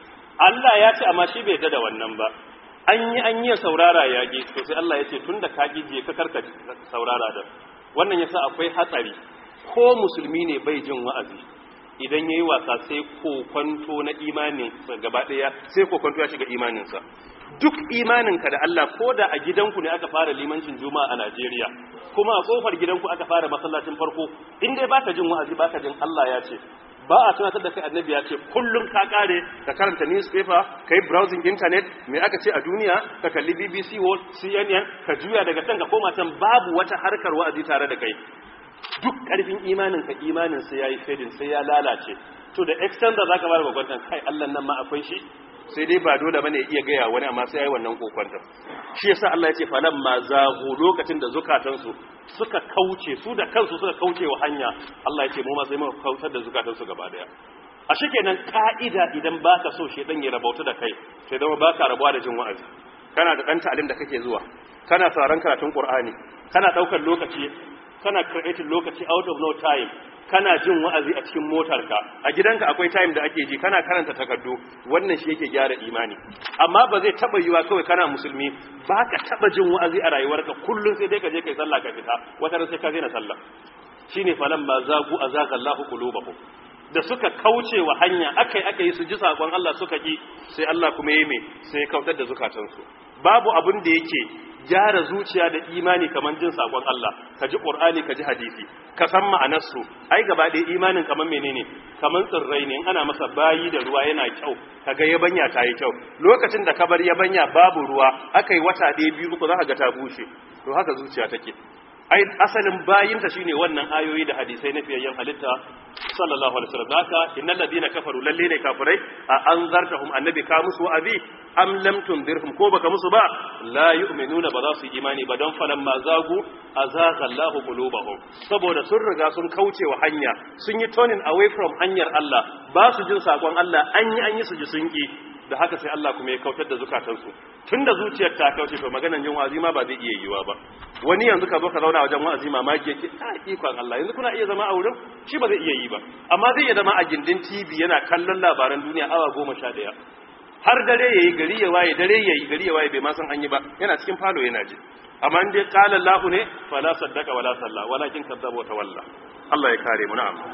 Allah ya ce amma shi bai da wannan ba an yi an yi saurara ya ge to sai Allah ya ce tunda ka gije ka karka saurara da wannan yasa akwai hatsari ko musulmi ne bai jin wa'azi idan yayi wasa sai kokonto na imanin sa gaba daya sai kokonto ya shiga imanin sa duk imaninka da Allah ko da a gidanku ne aka fara limancin juma'a a Najeriya kuma a kofar gidanku aka fara masallacin farko in dai baka jin wa'azi baka jin Allah ya ce ba a tunatar da kai annabi ya ce kullum ka kare ka karanta newspaper kai browsing internet me aka ce a duniya ka kalli B B C World C N N ka juya daga can ka koma can babu wata harkar wa'azi tare da kai duk karfin imanin ka imanin sai yayi fading sai ya lalace to da extent da zaka fara gwagwantan kai Allah nan ma akwai shi sai dai ba dole bane iya gaya wani amma sai yayi wannan kokonta shi yasa Allah ya ce falan ma zagu lokacin da zukatansu suka kauce su da kansu suka kauce wa hanya Allah ya ce mu ma sai mu kautar da zukatansu gaba daya a shikenan ka'ida idan baka so shedan ya rabauta da kai sai da baka rabuwa da jin wa'azi kana da dan ta'alim da kake zuwa kana sauraron karatun Qur'ani kana daukar lokaci kana creating lokaci out of no time kana jin wa'azi a cikin motarka a gidanka akwai time da ake ji kana karanta takardu wannan shi yake gyara imani amma ba zai taba yiwa kawai kana musulmi baka taba jin wa'azi a rayuwarka kullun sai dai ka je kai sallah ka fita wata ran sai ka daina sallah shine falamma zagu azaga Allahu qulubahum da suka kauce wa hanya akai akai su ji sakon Allah suka ki sai Allah kuma yayi me sai ya kautar da zukatansu babu abin da yake gyara zuciya da imani kaman jin sakon Allah ka ji Qur'ani ka ji hadisi ka san ma'anar su ai gaba da imanin kaman menene kaman tsirrai ne in ana masa bayi da ruwa yana kyau kaga yabanya ta yi kyau lokacin da ka bar yabanya babu ruwa akai wata ɗaya biyu uku zaka ga ta bushe to haka zuciya take ai asalin bayinta shine wannan ayoyi da hadisai na fiyayyen halitta sallallahu alaihi wasallam haka innal ladina kafaru lalle ne kafirai a anzartahum annabi ka musu abi am lam tundirhum ko baka musu ba la yu'minuna ba za su yi imani ba don falan ma zagu azaga Allahu qulubahum saboda sun riga sun kauce wa hanya sun yi turning away from hanyar Allah ba su jin sakon Allah an yi an yi su ji sun ki da haka sai Allah kuma ya kautar da zukatansu tunda zuciyar ta kauce to maganan jin wa'azi ma ba zai iya yiwa ba wani yanzu ka zo ka zauna wajen wa'azi mamaki yake ta ikon Allah yanzu kuna iya zama a wurin shi ba zai iya yi ba amma zai iya zama a gindin T V yana kallon labaran duniya awa goma sha ɗaya har dare yayi gari ya waye dare yayi gari ya waye bai ma san an yi ba yana cikin falo yana ji amma in dai qala Allah ne fala saddaka wala salla walakin kadzaba wa tawalla Allah ya kare mu na'am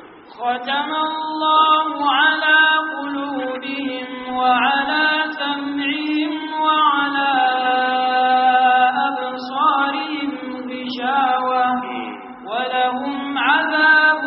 ختم الله على قلوبهم وعلى سمعهم وعلى أبصارهم غشاوة ولهم عذاب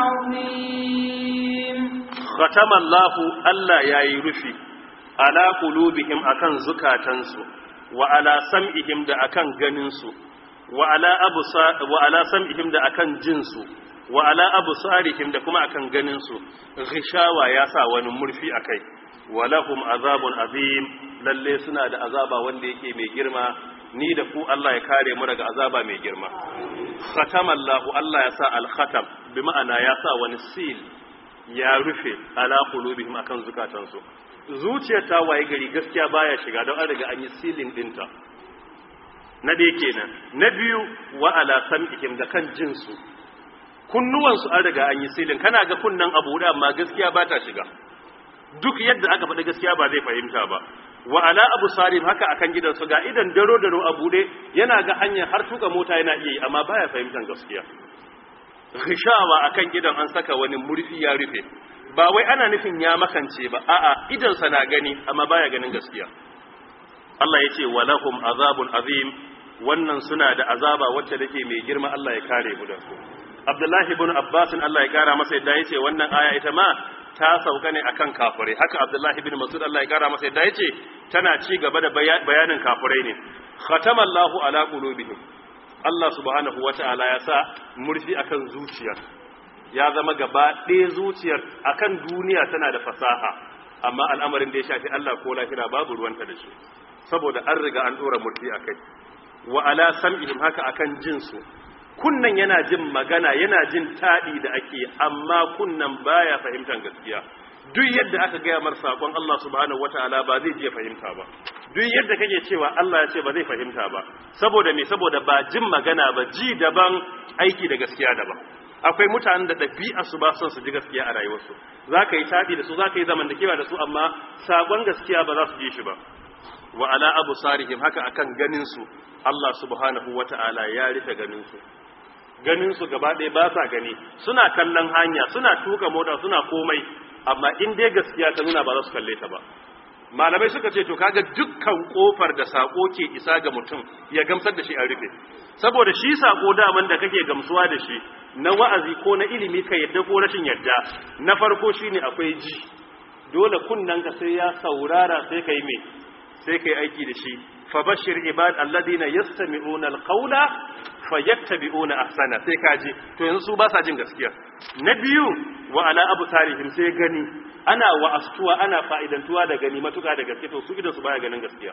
عظيم ختم الله ألا يرفي على قلوبهم أكن زكاتنسو وعلى سمعهم دا أكن جننسو وعلى أبصار وعلى سمعهم دا أكن جنسو wa ala absarihim da kuma akan ganin su ghishawa ya sa wani murfi akai walahum azabun azim lalle suna da azaba wanda yake mai girma ni da ku Allah ya kare mu daga azaba mai girma khatama Allah Allah ya sa al-khatam bi ma'ana ya sa wani seal ya rufe ala qulubihim akan zukatan su zuciyar ta waye gari gaskiya baya shiga don an riga an yi sealing dinta na dai kenan na biyu wa ala sam'ihim da kan jinsu kunnuwansu an riga an yi silin kana ga kunnan abu da amma gaskiya ba ta shiga duk yadda aka faɗi gaskiya ba zai fahimta ba wa ala abu salim haka akan gidansu ga idan daro daro abu dai yana ga hanyar har tuka mota yana iya yi amma baya fahimtar gaskiya rishawa akan gidan an saka wani murfi ya rufe ba wai ana nufin ya makance ba a'a idan sa na gani amma baya ganin gaskiya Allah ya ce walahum azabun azim wannan suna da azaba wacce take mai girma Allah ya kare mu da su Abdullahi ibn Abbas Allah ya kara masa yadda yace wannan aya ita ma ta sauka ne akan kafirai haka Abdullahi ibn Mas'ud Allah ya kara masa yadda yace tana ci gaba da bayanin kafirai ne khatama Allahu ala qulubihim Allah subhanahu wata'ala ya sa murfi akan zuciyar ya zama gaba ɗaya zuciyar akan duniya tana da fasaha amma al'amarin da ya shafi Allah ko lahira babu ruwanta da shi saboda an riga an dora murfi akai wa ala sam'ihim haka akan jinsu kunnan yana jin magana yana jin taɗi da ake amma kunnan baya fahimtar gaskiya duk yadda aka gaya mar sakon Allah subhanahu wataala ba zai je fahimta ba duk yadda kake cewa Allah ya ce ba zai fahimta ba saboda me saboda ba jin magana ba ji daban aiki da gaskiya daban akwai mutanen da ɗabi'a su ba son su ji gaskiya a rayuwarsu zaka yi taɗi da su zaka yi zamantakewa da su amma sakon gaskiya ba za su ji shi ba wa ala absarihim haka akan ganin su Allah subhanahu wataala ya rufe ganin su ganin su gaba ɗaya ba sa gani suna kallon hanya suna tuka mota suna komai amma in dai gaskiya ta nuna ba za su kalle ta ba malamai suka ce to kaga dukkan kofar da sako ke isa ga mutum ya gamsar da shi a rufe saboda shi sako daman da kake gamsuwa da shi na wa'azi ko na ilimi ka yadda ko rashin yadda na farko shine akwai ji dole kunnan ka sai ya saurara sai kai me sai kai aiki da shi fabashir ibad alladhina yastami'una alqawla fayattabi'una ahsana sai kaji to yanzu su ba sa jin gaskiya na biyu wa ala absarihim sai gani ana wa'astuwa ana fa'idantuwa da gani matuka da gaskiya to su idan su baya ganin gaskiya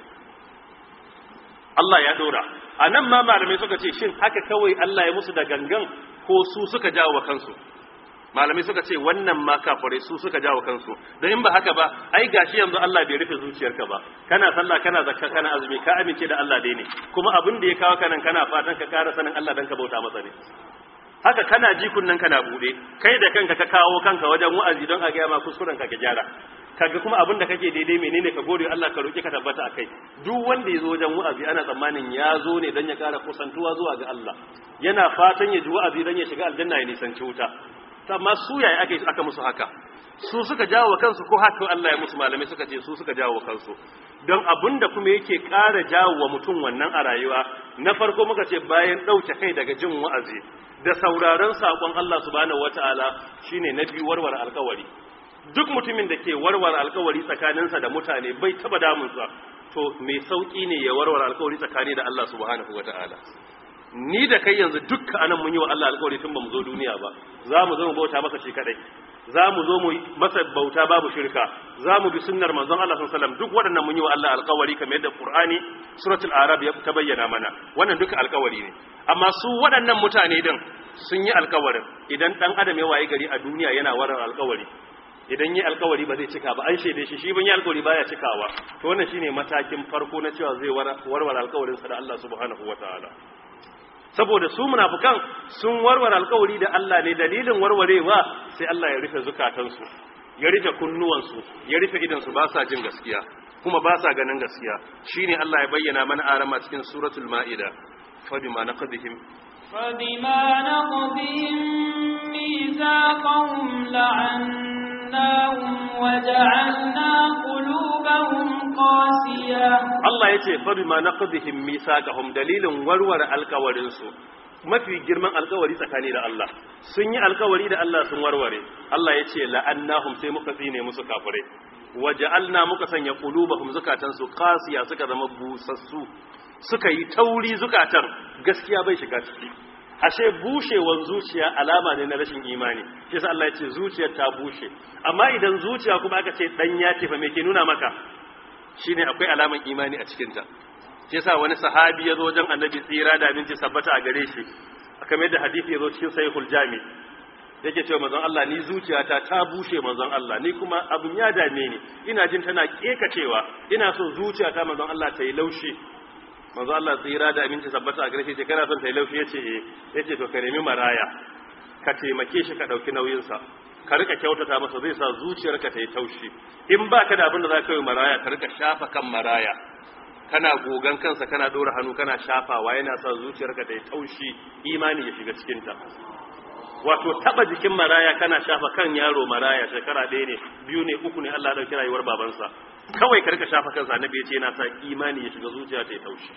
Allah ya dora anan ma malamai suka ce shin haka kawai Allah ya musu da gangan ko su suka jawo wa kansu malamai suka ce wannan ma kafare su suka jawo kansu dan in ba haka ba ai gashi yanzu Allah bai rufe zuciyarka ba kana sallah kana zakka kana azumi ka amince da Allah dai ne kuma abin da ya kawo kanan kana fatan ka ƙara sanin Allah dan ka bauta masa ne haka kana ji kunnan kana bude kai da kanka ka kawo kanka wajen wa'azi don a ga ma kuskuren ka ka gyara kaga kuma abin da kake daidai menene ka gode Allah ka roki ka tabbata akai duk wanda yazo wajen wa'azi ana tsammanin ya zo ne dan ya ƙara kusantuwa zuwa ga Allah yana fatan ya ji wa'azi dan ya shiga aljanna ya nisanci wuta amma su yayi aka aka musu haka su suka jawo wa kansu ko haka Allah ya musu malamai suka ce su suka jawo wa kansu don abinda kuma yake ƙara jawo wa mutum wannan a rayuwa na farko muka ce bayan ɗauke kai daga jin wa'azi da sauraron sakon Allah subhanahu wataala shine na biyu warware alƙawari duk mutumin da ke warware alƙawari tsakaninsa da mutane bai taba damunsa to mai sauki ne ya warware alƙawari tsakani da Allah subhanahu wataala ni da kai yanzu dukkan anan mun yi wa Allah alƙawari tun ba mu zo duniya ba za mu zo mu bauta masa shi kadai za mu zo mu masa bauta babu shirka za mu bi sunnar manzon Allah sallallahu alaihi wasallam duk waɗannan mun yi wa Allah alƙawari kamar yadda Qur'ani suratul Arab ya ta bayyana mana wannan duka alƙawari ne amma su waɗannan mutane din sun yi alƙawarin idan dan adam ya waye gari a duniya yana warar alƙawari idan yi alƙawari ba zai cika ba an shaide shi shi ban yi alƙawari baya cikawa to wannan shine matakin farko na cewa zai warware alƙawarin sa da Allah subhanahu wataala saboda su munafikan sun warware alƙawari da Allah ne dalilin warwarewa sai Allah ya rufe zukatansu ya rufe kunnuwansu ya rufe idansu ba sa jin gaskiya kuma ba sa ganin gaskiya shine Allah ya bayyana mana arama cikin suratul maida fa bima naqdihim fa bima naqdihim mithaqahum la'annahum wa ja'alna qulubahum qasiyah Allah yace fa bima naqdihim mithaqahum dalilin warware alƙawarin su mafi girman alƙawari tsakani da Allah sun yi alƙawari da Allah sun warware Allah yace la'annahum sai muka tsine musu kafire waja'alna muka sanya qulubahum zukatan su qasiya suka zama busassu suka yi tauri zukatan gaskiya bai shiga ciki ashe bushewar zuciya alama ne na rashin imani shi yasa Allah yace zuciyar ta bushe amma idan zuciya kuma aka ce dan ya tafi me ke nuna maka shine akwai alaman imani a cikin ta shi yasa wani sahabi yazo wajen annabi tsira da abinci sabbata a gare shi kamar da hadisi yazo cikin sahihul jami yake cewa manzon Allah ni zuciyata ta bushe manzon Allah ni kuma abun ya dame ni ina jin tana kekacewa ina so zuciyata manzon Allah ta yi laushi manzon Allah tsira da abinci sabbata a gare shi kana son ta yi laushi yace eh yace to ka nemi maraya ka taimake shi ka dauki nauyin sa ka rika kyautata masa zai sa zuciyarka ta yi taushi in baka da abin da za ka yi maraya ka rika shafa kan maraya kana gogan kansa kana dora hannu kana shafawa yana sa zuciyarka ta yi taushi imani ya shiga cikin ta wato taba jikin maraya kana shafa kan yaro maraya shekara ɗaya ne biyu ne uku ne Allah ya dauki rayuwar babansa kawai ka rika shafa kansa annabi yace yana sa imani ya shiga zuciya ta yi taushi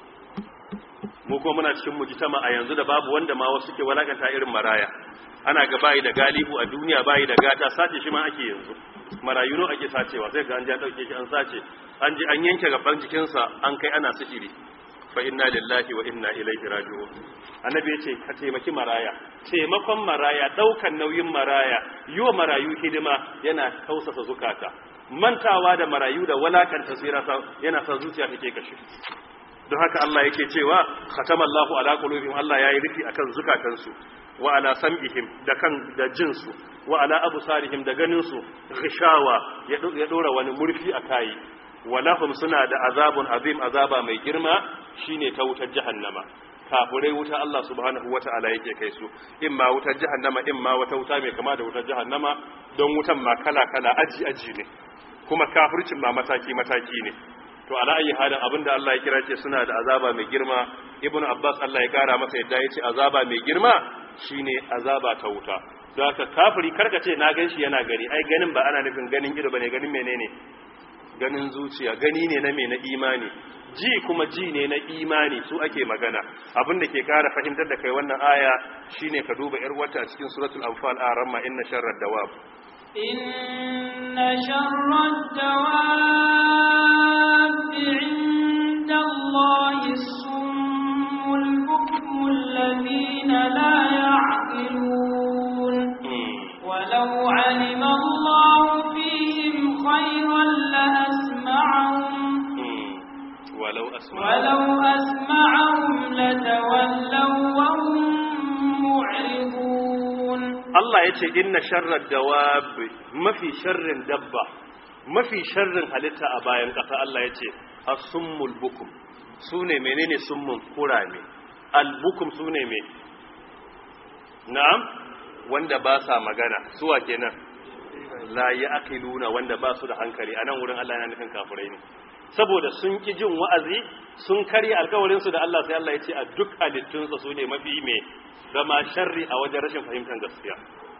mu kuma muna cikin mujtama a yanzu da babu wanda ma wasu ke walakanta irin maraya ana ga bayi da galihu a duniya bayi da gata sace shi ma ake yanzu marayu no ake sacewa sai ga an ja dauke shi an sace an ji an yanke gaban jikinsa an kai ana sihiri fa inna lillahi wa inna ilaihi raji'un annabi yace ka taimaki maraya taimakon maraya daukan nauyin maraya yiwa marayu hidima yana tausasa zukata mantawa da marayu da walakanta su yana sa zuciya take kashi don haka Allah yake cewa khatamallahu ala qulubihim, Allah yayi rufi akan zukatansu, wa ala sam'ihim da kan da jinsu, wa ala absarihim da ganinsu, ghishawa ya dora wani murfi akai, walahum suna da azabun azim, azaba mai girma shine ta wutar jahannama. kafurai wuta Allah subhanahu wata'ala yake kai su, imma wutar jahannama imma wata wuta mai kama da wutar jahannama, don wutan ma kala kala aji aji ne, kuma kafircin ma mataki mataki ne. to ala ayi halin abinda Allah ya kira ce suna da azaba mai girma, ibnu abbas Allah ya kara masa yadda yace azaba mai girma shine azaba ta wuta. don haka kafiri karkace na ganshi yana gari, ai ganin ba ana nufin ganin ido bane, ganin menene, ganin zuciya, gani ne na me na imani, ji kuma ji ne na imani, su ake magana. abin da ke kara fahimtar da kai wannan aya shine ka duba yar wata a cikin suratul anfal aramma inna sharrad dawab inna sharrad dawab inda Allahi summul bukmul ladina la ya'qilun walau alima Allahu fihim khayran la asma'ahum ولو أسمعهم ولو أسمعهم لتولوا وهم معرضون. الله يتي إن شر الدواب ما في شر دبة ما في شر حالتها أبايا قطع. الله يتي الصم البكم سوني منين صم قرامي البكم سوني من نعم wanda ba sa magana suwa kenan la ya'qiluna wanda ba su da hankali. anan wurin Allah yana nufin kafirai ne, saboda sun ki jin wa'azi, sun karya alkawarinsu da Allah, sai Allah ya ce a duk halittunsa su ne mafi mai zama sharri a wajen rashin fahimtar gaskiya.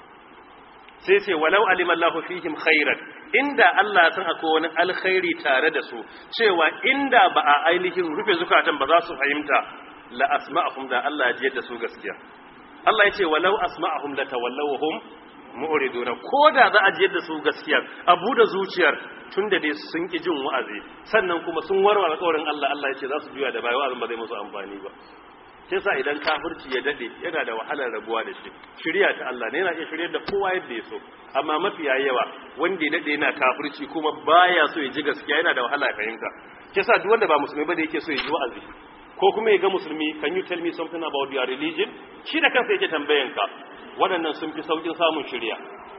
sai ce walau alimallahu fihim khairan, inda Allah ya san akwai wani alkhairi tare da su, cewa inda ba a ainihin rufe zukatan ba za su fahimta, la asma'ahum, da Allah ya jiyar da su gaskiya. Allah ya ce walau asma'ahum la tawallawhum mu'riduna, ko da za a jiyar da su gaskiya, a buɗe zuciyar, tun da dai sun ki jin wa'azi, sannan kuma sun warware alƙawarin Allah, Allah ya ce za su juya da bai, wa'azin ba zai musu amfani ba. sai sa idan kafirci ya dade yana da wahalar rabuwa da shi. Shiriya ta Allah ne, yana iya shiryar da kowa yadda ya so, amma mafiya yawa wanda ya dade yana kafirci kuma baya so ya ji gaskiya yana da wahala ya fahimta. Sai sa duk wanda ba musulmi ba da yake so ya ji wa'azi, ko kuma ya ga musulmi, can you tell me something about your religion, shi da kansa yake tambayan ka, waɗannan sun fi saukin samun shiriya.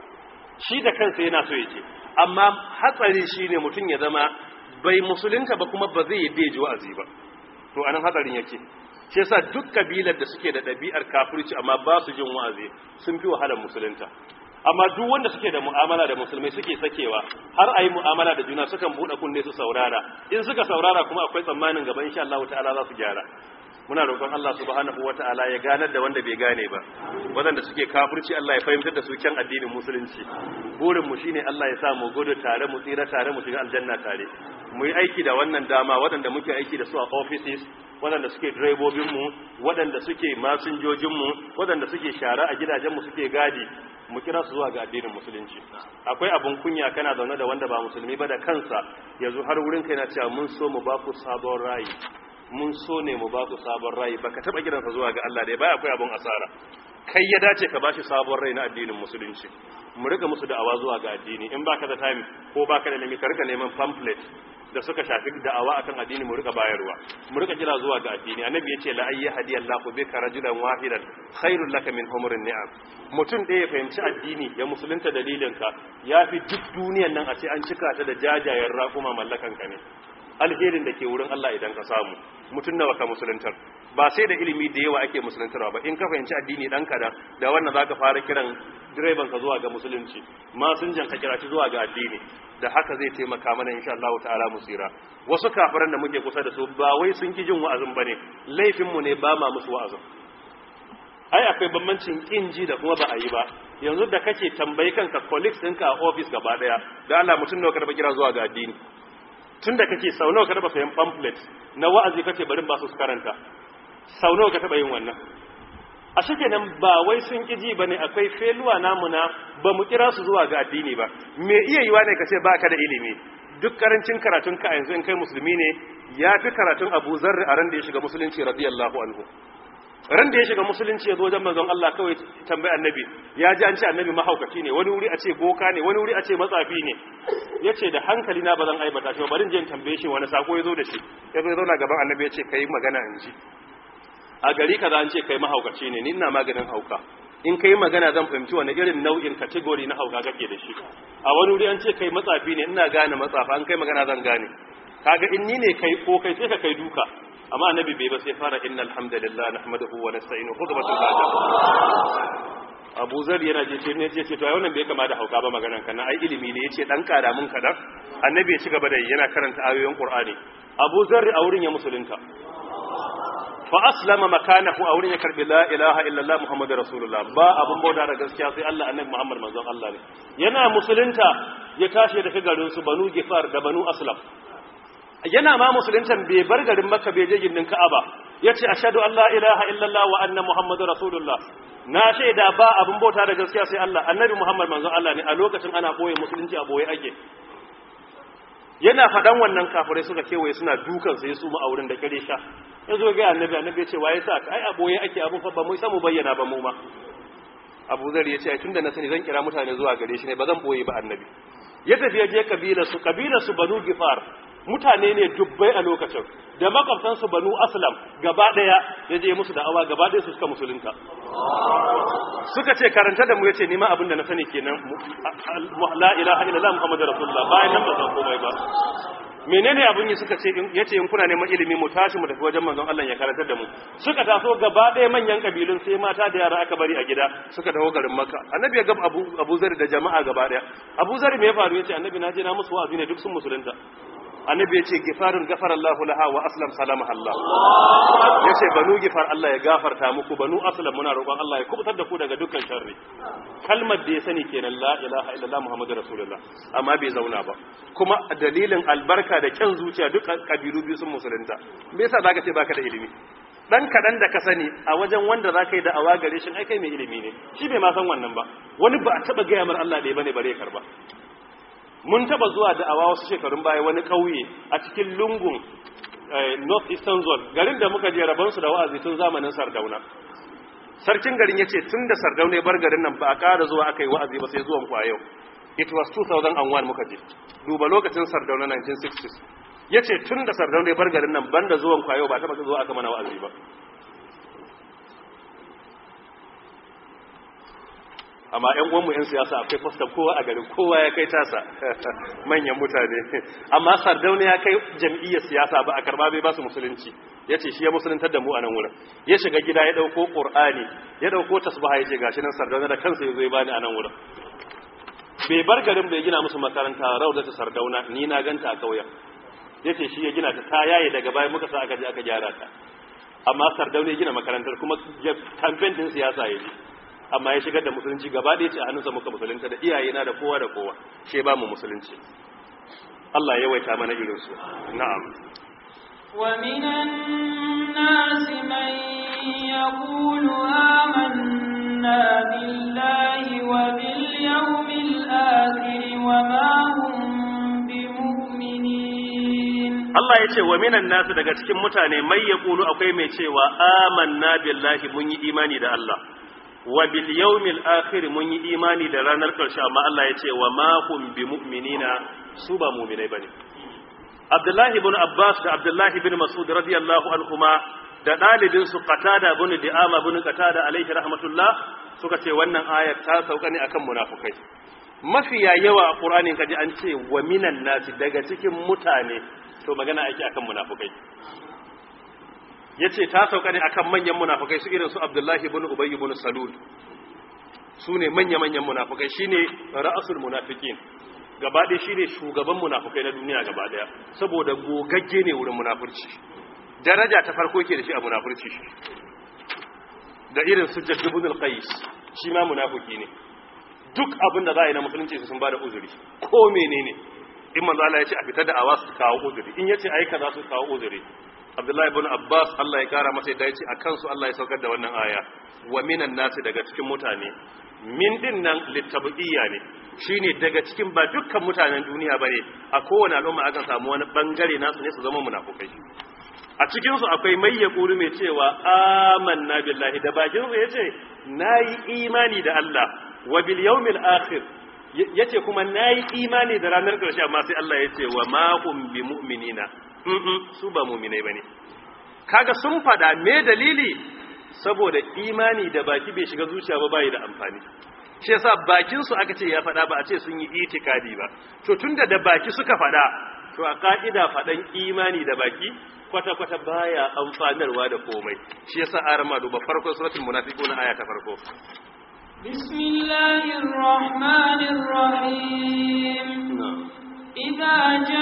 Shi da kansa yana so ya ce, amma hatsari shine mutum ya zama bai musulunta ba kuma ba zai yi ji wa'azi ba, to anan hatsarin yake. shi yasa duk kabilar da suke da ɗabi'ar kafirci amma ba su jin wa'azi sun fi wahalar musulunta. Amma duk wanda suke da mu'amala da musulmai suke sakewa har ayi mu'amala da juna, sukan bude kunne su saurara, in suka saurara kuma akwai tsammanin gaba insha Allah ta'ala za su gyara. Muna roƙon Allah subhanahu wata'ala ya ganar da wanda bai gane ba, wanda suke kafirci Allah ya fahimtar da su kyan addinin musulunci. Burin mu shine Allah ya sa mu gudu tare, mu tsira tare, mu shiga aljanna tare. Mu yi aiki da wannan dama, waɗanda muke aiki da su a offices, waɗanda suke direbobin mu, waɗanda suke masinjojin mu, waɗanda suke shara a gidajen mu, suke gadi, mu kira su zuwa ga addinin musulunci. Akwai abun kunya kana zaune da wanda ba musulmi ba da kansa yanzu har wurin kai na cewa mun so mu ba ku sabon rayi, mun so ne mu ba ku sabon rayi, baka taba kiransa zuwa ga Allah dai, ba akwai abun asara. Kai ya dace ka bashi sabon rai na addinin musulunci. Mu rika musu da'awa zuwa ga addini, in baka da time ko baka da nemi ka rika neman pamphlet da suka shafi da'awa akan addini, mu rika bayarwa, mu rika kira zuwa ga addini. Annabi yace la ayyi hadiyallahu bika rajulan wahidan khairul laka min humurin ni'am. Mutum da ya fahimci addini ya musulunta dalilin ka yafi duk duniyan nan a ce an cika ta da jajayen raƙuma mallakan ka ne. Alherin da ke wurin Allah idan ka samu, mutum nawa ka musuluntar, ba sai da ilimi da yawa ake musuluntarwa ba. In ka fahimci addini dan kadan, da wannan zaka fara kiran direban ka zuwa ga musulunci, masinjan ka kira shi zuwa ga addini, da haka zai taimaka mana insha Allah ta'ala musira. Wasu kafiran da muke kusa da su ba wai sun ki jin wa'azin bane, laifin mu ne ba ma musu wa'azin. Ai akwai bambancin kin ji da kuma ba a yi ba. Yanzu da kake tambayi kanka colleagues ɗinka a office gaba daya, da Allah mutum nawa ka raba kira zuwa ga addini, tun da kake sau nawa ka taba sayan pamphlet na wa'azi kace bari ba su karanta, sau nawa ka taba yin wannan? A shike nan ba wai sun kiji bane, akwai feluwa namu na ba mu kira su zuwa ga addini ba. Me iya yiwa ne kace baka da ilimi, duk karancin karatun ka yanzu in kai musulmi ne yafi karatun Abu Zarr a ran da ya shiga musulunci radiyallahu anhu. ran da ya shiga musulunci ya zo wajen manzon Allah kawai tambayi annabi ya ji an ce annabi mahaukaci ne wani wuri a ce boka ne wani wuri a ce matsafi ne yace da hankali na bazan aibata shi ba bari in je in tambaye shi wani sako ya zo da shi ya zo zauna gaban annabi ya ce kai magana in ji a gari kaza an ce kai mahaukaci ne ni ina maganin hauka in kai magana zan fahimci wani irin nau'in category na hauka kake da shi a wani wuri an ce kai matsafi ne ina gane matsafa an kai magana zan gane kaga in ni ne kai ko kai sai ka kai duka amma annabi bai ba sai fara innal hamdalillah nahmaduhu wa nasta'inuhu khutbatul hajj Abu Zar yana je ce ne ce to ai wannan bai kama da hauka ba maganan kan ai ilimi ne yace dan kada mun kadan annabi ya ci gaba da yana karanta ayoyin Qur'ani Abu Zar a wurin ya musulunta fa aslama makanahu a wurin ya karbi la ilaha illallah muhammadur rasulullah ba abun bauta da gaskiya sai Allah annabi Muhammad manzon Allah ne yana musulunta ya tashi daga garin su Banu Gifar da Banu Aslam yana ma musuluntan bai bar garin Makka bai je gindin Ka'aba yace ashhadu an la ilaha illallah wa anna muhammadur rasulullah na shaida ba abun bauta da gaskiya sai Allah annabi Muhammad manzon Allah ne a lokacin ana boye musulunci a boye ake yana fadan wannan kafirai suka kewaye suna dukan sai su mu a wurin da kare sha yazo ga annabi annabi ya ce waye sa ai a boye ake abun fa ba mu samu bayyana ba mu ma Abu Zar ya ce ai tunda na sani zan kira mutane zuwa gare shi ne ba zan boye ba annabi ya tafi ya je kabilar su kabilar su Banu Gifar mutane ne dubbai a lokacin da makwabtan su Banu Aslam gaba daya ya je musu da'awa gaba daya su suka musulunta suka ce karanta da mu yace ni ma abin da na sani kenan la ilaha illallah muhammadur rasulullah bayan nan ba san komai ba menene abin yi suka ce yace in kuna neman ilimi mu tashi mu tafi wajen manzon Allah ya karantar da mu suka taso gaba daya manyan kabilun sai mata da yara aka bari a gida suka dawo garin Makka annabi ya ga Abu Abu Zar da jama'a gaba daya Abu Zar me ya faru yace annabi na je na musu wa'azi ne duk sun musulunta annabi yace gifarun gafarallahu laha wa aslam salamaha Allah yace banu gifar Allah ya gafarta muku banu aslam muna roƙon Allah ya kubutar da ku daga dukkan sharri kalmar da ya sani kenan la ilaha illallah muhammadur rasulullah amma bai zauna ba kuma dalilin albarka da kyan zuciya duk kabilu biyu sun musulunta me yasa zaka ce baka da ilimi dan kadan da ka sani a wajen wanda zaka yi da awa gare shi ai kai mai ilimi ne shi bai ma san wannan ba wani ba a taba ga mar Allah da ya bane bare karba mun taba zuwa da awa wasu shekarun baya wani kauye a cikin lungun north eastern zone garin da muka je rabon su da wa'azi tun zamanin Sardauna sarkin garin yace tun da Sardauna ya bar garin nan ba a ƙara zuwa aka yi wa'azi ba sai zuwan ku a yau it was two thousand one muka je duba lokacin Sardauna nineteen sixties yace tun da Sardauna ya bar garin nan banda zuwan ku a yau ba taba zuwa aka mana wa'azi ba amma ƴan uwanmu ƴan siyasa akwai fasta kowa a garin kowa ya kai tasa manyan mutane amma Sardauna ya kai jam'iyyar siyasa ba a karba bai ba su musulunci yace shi ya musuluntar da mu a nan wurin ya shiga gida ya dauko Qur'ani ya dauko tasbaha yace gashi nan Sardauna da kansa yazo ya bani a nan wurin bai bar garin bai gina musu makaranta Raudatu Sardauna ni na ganta a kauyen yace shi ya gina ta ta yaye daga baya muka sa aka je aka gyara ta amma Sardauna ya gina makarantar kuma campaign din siyasa yayi amma ya shigar da musulunci gaba ɗaya ce a hannunsa muka musulunta da iyayena da kowa da kowa shi ba mu musulunci Allah ya waita mana irin su na'am wa minan nasi man yaqulu amanna billahi wa bil yawmil akhir wa ma hum bimu'minin Allah ya ce wa minan nasi daga cikin mutane mai yaqulu akwai mai cewa amanna billahi mun yi imani da Allah wa bil yawmil akhir mun yi imani da ranar karshe amma Allah ya ce wa ma hum bi mu'minina su ba mu'minai bane Abdullahi ibn Abbas da Abdullahi ibn Mas'ud radiyallahu anhuma da dalibin su Qatada ibn Di'ama ibn Qatada alaihi rahmatullah suka ce wannan ayat ta sauka ne akan munafikai mafiya yawa a Qur'ani kaji an ce wa minan nasi daga cikin mutane to magana ake akan munafikai yace ta sauka ne akan manyan munafikai su irin su Abdullahi ibn Ubay ibn Salul sune manya-manyan munafikai shine ra'asul munafiqin gaba ɗaya shine shugaban munafikai na duniya gaba ɗaya saboda gogagge ne wurin munafurci daraja ta farko yake da shi a munafurci da irin su Jadd ibn al-Qais shi ma munafiki ne duk abin da za a yi na musulunci sun bada uzuri ko menene in manzo Allah ya ce a fitar da awas su kawo uzuri in yace ai kaza su kawo uzuri Abdullahi ibn Abbas Allah ya kara masa yadda yace akan su Allah ya saukar da wannan aya wa minan nasi daga cikin mutane min din nan litabiyya ne shine daga cikin ba dukkan mutanen duniya bane a kowane al'umma akan samu wani bangare nasu ne su zama munafukai a cikin su akwai mai yaqulu mai cewa amanna billahi da bakin sa yace nayi imani da Allah wa bil yawmil akhir yace kuma nayi imani da ranar ƙarshe amma sai Allah yace wa ma hum bi mu'minina su ba mu'minai bane kaga sun fada me dalili saboda imani da baki bai shiga zuciya ba bai da amfani shi yasa bakin su aka ce ya fada ba a ce sun yi itikadi ba to tunda da baki suka fada to a ka'ida fadan imani da baki kwata kwata baya amfanarwa da komai shi yasa arama duba farkon suratul munafiqun aya ta farko bismillahir rahmanir rahim idza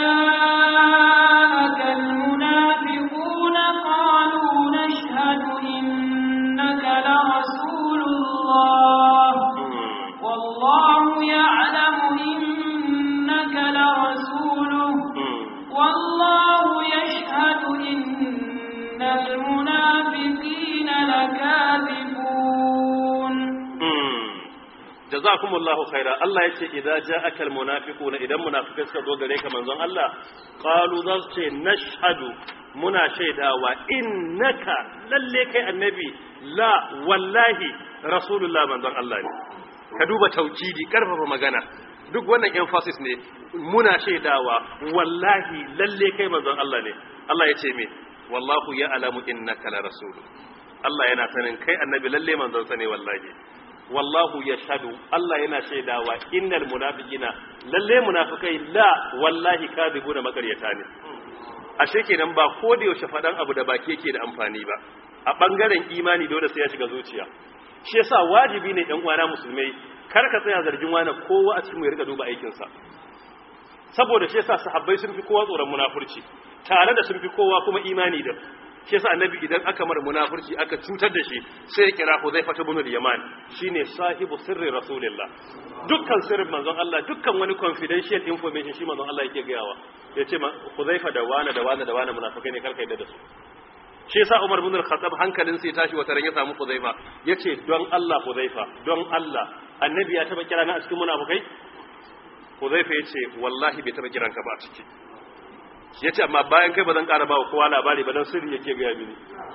ja'aka al munafiquna qalu nashhadu innaka la rasulullah wallahu ya'lamu innaka la rasuluhu wallahu yashhadu innal munafiqina lakadibun. jazakumullahu khaira. Allah yace idza ja'aka almunafiquna idan munafikai suka zo gare ka manzon Allah qalu zace nashhadu muna shaidawa innaka lalle kai annabi la wallahi rasulullah manzon Allah ne ka duba taukidi karfafa magana duk wannan emphasis ne muna shaidawa wallahi lalle kai manzon Allah ne Allah yace me wallahu ya'lamu innaka la rasul Allah yana sanin kai annabi lalle manzon sa ne wallahi wallahu yashhadu Allah yana shaidawa innal munafiqina lalle munafikai la wallahi kadibuna makaryata ne ashe kenan ba ko da yaushe fadan abu da baki yake da amfani ba a bangaren imani dole sai ya shiga zuciya shi yasa wajibi ne ɗan uwana musulmai kar ka tsaya zargin wani kowa a cikin mu ya rika duba aikin sa saboda shi yasa sahabbai sun fi kowa tsoron munafurci tare da sun fi kowa kuma imani da shi yasa annabi idan aka mar munafurci aka cutar da shi sai ya kira Huzaifa ibn al-Yaman shine sahibu sirri rasulillah dukkan sirrin manzon Allah dukkan wani confidential information shi manzon Allah yake gayawa yace Huzaifa da wani da wani da wani munafikai ne karka yadda da su shi yasa Umar ibn al-Khattab hankalin sai tashi wata ran ya samu Huzaifa yace don Allah Huzaifa don Allah annabi ya taba kira na a cikin munafikai Huzaifa yace wallahi bai taba kiran ka ba a ciki yace amma bayan kai bazan ƙara bawa kowa labari ba dan sirri yake ga mini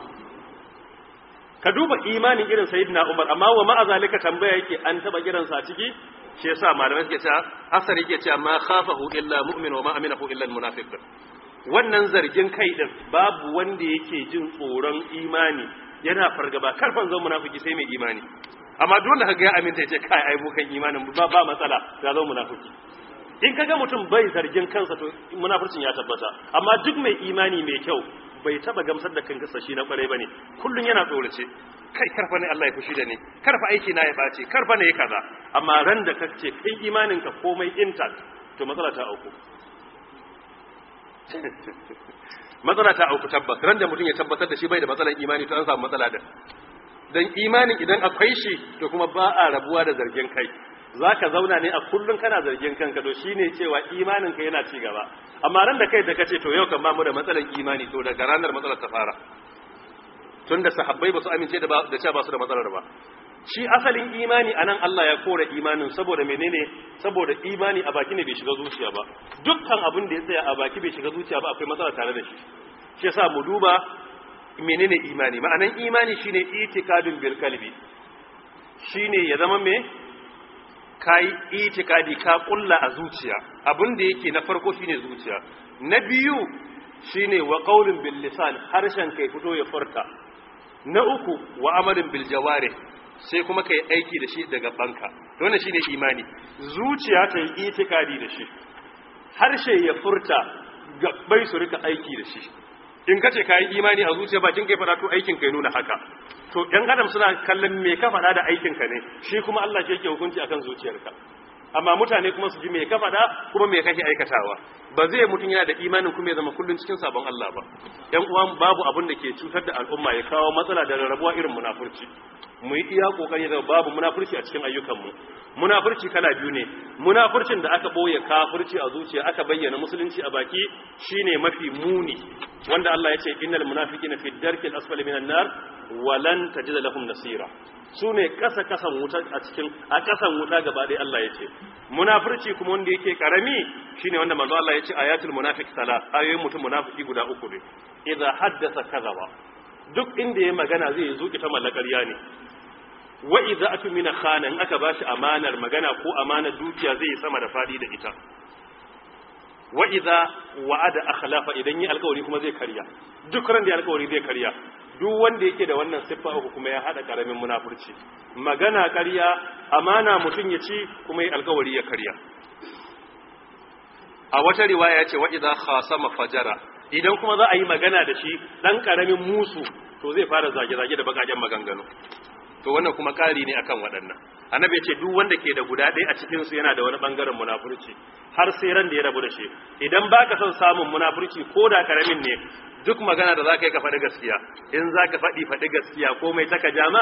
ka duba imanin irin sayyidina Umar amma wa ma'a zalika tambaya yake an taba kiran sa ciki shi yasa malamai suke cewa asari yake cewa ma khafahu illa mu'min wa ma aminahu illa al-munafiq wannan zargin kai din babu wanda yake jin tsoron imani yana fargaba karfan zan munafiki sai mai imani amma duk wanda kaga ya aminta yace kai ai mu kan imanin ba ba matsala ya zo munafiki in kaga mutum bai zargin kansa to munafircin ya tabbata amma duk mai imani mai kyau bai taba gamsar da kansa shi na kwarai bane kullun yana tsorace kai karfa ne Allah ya fushi da ni karfa aiki na ya bace karfa ne kaza amma ran da kace kai imanin ka komai intact to matsala ta auku matsala ta auku tabbas ran da mutum ya tabbatar da shi bai da matsalan imani to an samu matsala da dan imanin idan akwai shi to kuma ba a rabuwa da zargin kai zaka zauna ne a kullun kana zargin kanka to shine cewa imanin ka yana ci gaba amma ran da kai da kace to yau kan ba mu da matsalan imani to daga ranar matsalar ta fara tunda sahabbai ba su amince da da cewa ba su da matsalar ba shi asalin imani anan Allah ya kore imanin saboda menene saboda imani a baki ne bai shiga zuciya ba dukkan abin da ya tsaya a baki bai shiga zuciya ba akwai matsala tare da shi shi yasa mu duba menene imani ma'anan imani shine itikadun bil qalbi shine ya zama me kai itikadi ka kulla a zuciya abin da yake na farko shine zuciya na biyu shine wa qaulun bil lisan harshen kai fito ya furta na uku wa amalin bil jawarih sai kuma kai aiki da shi daga banka wannan shine imani zuciya ta yi itikadi da shi harshe ya furta gabbai su rika aiki da shi in kace kai imani a zuciya bakin kai fada to aikin kai nuna haka to ɗan adam suna kallon me ka fada da aikin ka ne shi kuma Allah shi yake hukunci akan zuciyarka amma mutane kuma su ji me ka fada kuma me kake aikatawa ba zai mutun yana da imanin kuma ya zama kullun cikin sabon Allah ba ɗan uwan babu abin da ke cutar da al'umma ya kawo matsala da rarrabuwa irin munafurci mu yi iya kokari da babu munafurci a cikin ayyukanmu munafurci kala biyu ne munafurcin da aka boye kafirci a zuciya aka bayyana musulunci a baki shine mafi muni wanda Allah ya ce innal munafiqina fi darkil asfali minan nar walan tajida lahum nasira su ne kasa kasan wuta a cikin a kasan wuta gaba ɗaya Allah ya ce munafurci kuma wanda yake karami shine wanda manzo Allah ya ce ayatul munafiq salat ayoyin mutum munafiki guda uku ne idza haddatha kadhaba duk inda ya magana zai zuki ta mallakariya ne wa idza atmina khana in aka bashi amanar magana ko amanar dukiya zai yi sama da fadi da ita wa idza wa'ada akhlafa idan yi alƙawari kuma zai karya duk ran da ya alƙawari zai karya duk wanda yake da wannan siffa uku kuma ya hada karamin munafurci magana karya amana mutun ya ci kuma yi alƙawari ya karya a wata riwaya ce wa idza khasama fajara idan kuma za a yi magana da shi dan karamin musu to zai fara zage-zage da bakaken maganganu to wannan kuma kari ne akan waɗannan annabi ya ce duk wanda ke da guda ɗaya a cikin su yana da wani bangaren munafurci har sai ran da ya rabu da shi idan baka son samun munafurci ko da karamin ne duk magana da zaka yi ka faɗi gaskiya in zaka faɗi faɗi gaskiya ko mai taka jama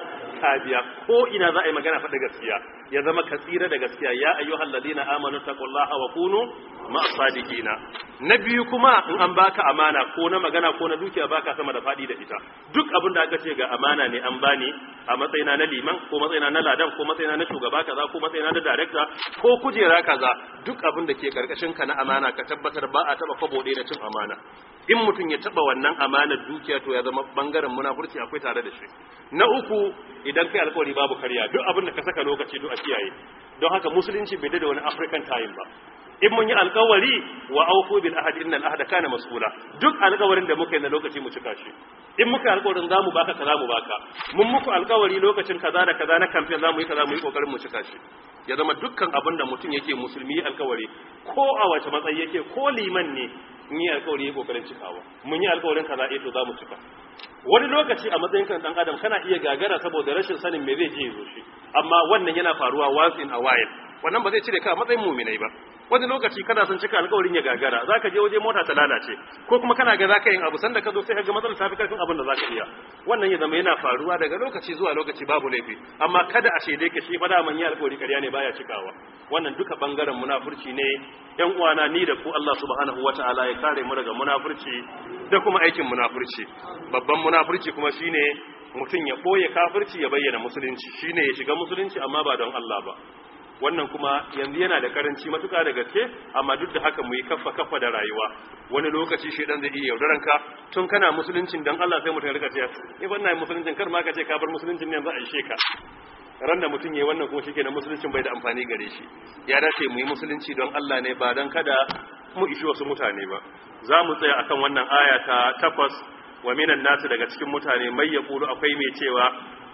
ka biya ko ina za a yi magana faɗi gaskiya ya zama ka tsira da gaskiya ya ayyuhal ladina amanu taqullaha wa kunu ma'as sadiqina na biyu kuma in an baka amana ko na magana ko na dukiya baka sama da faɗi da ita duk abin da aka ce ga amana ne an bani a matsayina na liman ko matsayina na ladan ko matsayina na shugaba kaza ko matsayina na director ko kujera kaza duk abin da ke karkashin ka na amana ka tabbatar ba a taba kwabo ɗaya na cin amana in mutum ya taba wannan amanar dukiya to ya zama bangaren munafurci akwai tare da shi na uku idan kai alƙawari babu karya duk abin da ka saka lokaci duk a kiyaye don haka musulunci bai da wani African time ba in mun yi alƙawari wa aufu bil ahdi innal ahda kana mas'ula duk alƙawarin da muka yi na lokaci mu cika shi in muka alƙawarin zamu baka kaza mu baka mun muku alƙawari lokacin kaza da kaza na campaign zamu yi kaza mu yi kokarin mu cika shi ya zama dukkan abin da mutum yake musulmi alƙawari ko a wace matsayi yake ko liman ne in yi alƙawari ya kokarin cikawa mun yi alƙawarin kaza eh to zamu cika wani lokaci a matsayin kan dan adam kana iya gagara saboda rashin sanin me zai je ya zo shi amma wannan yana faruwa once in a while wannan ba zai cire ka a matsayin mu'minai ba wani lokaci kana son cika alƙawarin ya gagara zaka je waje mota ta lalace ko kuma kana ga zaka yin abu sanda ka zo sai ka ga matsalar tafi karfin abin da zaka iya wannan ya zama yana faruwa daga lokaci zuwa lokaci babu laifi amma kada a shede ka shi fa da man yi alƙawari ƙarya ne baya cikawa wannan duka bangaren munafurci ne yan uwana ni da ku Allah subhanahu wataala ya kare mu daga munafurci da kuma aikin munafurci babban munafurci kuma shine mutum ya boye kafirci ya bayyana musulunci shine ya shiga musulunci amma ba don Allah ba wannan kuma yanzu yana da karanci matuƙa da gaske amma duk da haka mu yi kaffa kaffa da rayuwa wani lokaci shedan zai iya yaudaran ka tun kana musuluncin dan Allah sai mutum ya rika cewa eh wannan musuluncin kar ma ka ce ka bar musuluncin ne yanzu a ishe ka ran da mutum yayi wannan kuma shikenan musuluncin bai da amfani gare shi ya dace mu yi musulunci don Allah ne ba dan kada mu ishi wasu mutane ba za mu tsaya akan wannan aya ta takwas wa minan nasu daga cikin mutane mai yaqulu akwai mai cewa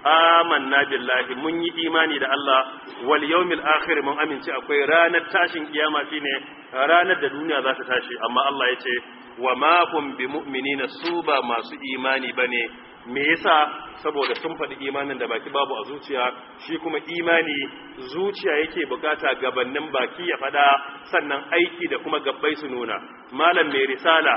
amanna billahi mun yi imani da Allah wal yawmil akhir mun amince akwai ranar tashin kiyama shine ranar da duniya za ta tashi amma Allah ya ce wa ma hum bimu'minina su ba masu imani bane me yasa saboda sun faɗi imanin da baki babu a zuciya shi kuma imani zuciya yake bukata gabannin baki ya faɗa sannan aiki da kuma gabbai su nuna malam mai risala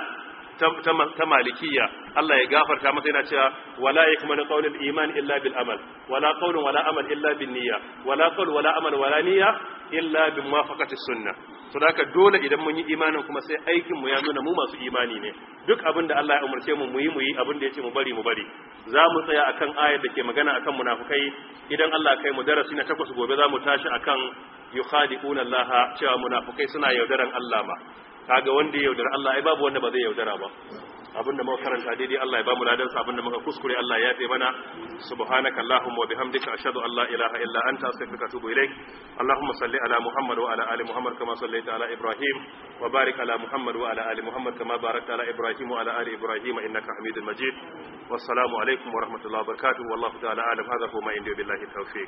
ta malikiya Allah ya gafarta masa yana cewa wala yakmanu qawlul iman illa bil amal wala qawlun wala amal illa bin niyya wala qawl wala amal wala niyya illa bi muwafaqati sunnah to haka dole idan mun yi imanin kuma sai aikin mu ya nuna mu masu imani ne duk abin da Allah ya umarce mu mu yi mu yi abin da yace mu bari mu bari za mu tsaya akan ayar da ke magana akan munafikai idan Allah kai mu darasi na takwas gobe za mu tashi akan yukhadi'una Allah cewa munafikai suna yaudaran Allah ma kaga wanda ya yaudara Allah ai babu wanda ba zai yaudara ba abinda muka karanta daidai Allah ya bamu ladan sa abinda muka kuskure Allah ya yafe mana subhanaka allahumma wa bihamdika ashhadu an la ilaha illa anta astaghfiruka wa atubu ilaik allahumma salli ala muhammad wa ala ali muhammad kama sallaita ala ibrahim wa barik ala muhammad wa ala ali muhammad kama barakta ala ibrahim wa ala ali ibrahim innaka hamidul majid wassalamu alaikum wa rahmatullahi wa barakatuh wallahu ta'ala alam hadha huwa ma indi billahi tawfiq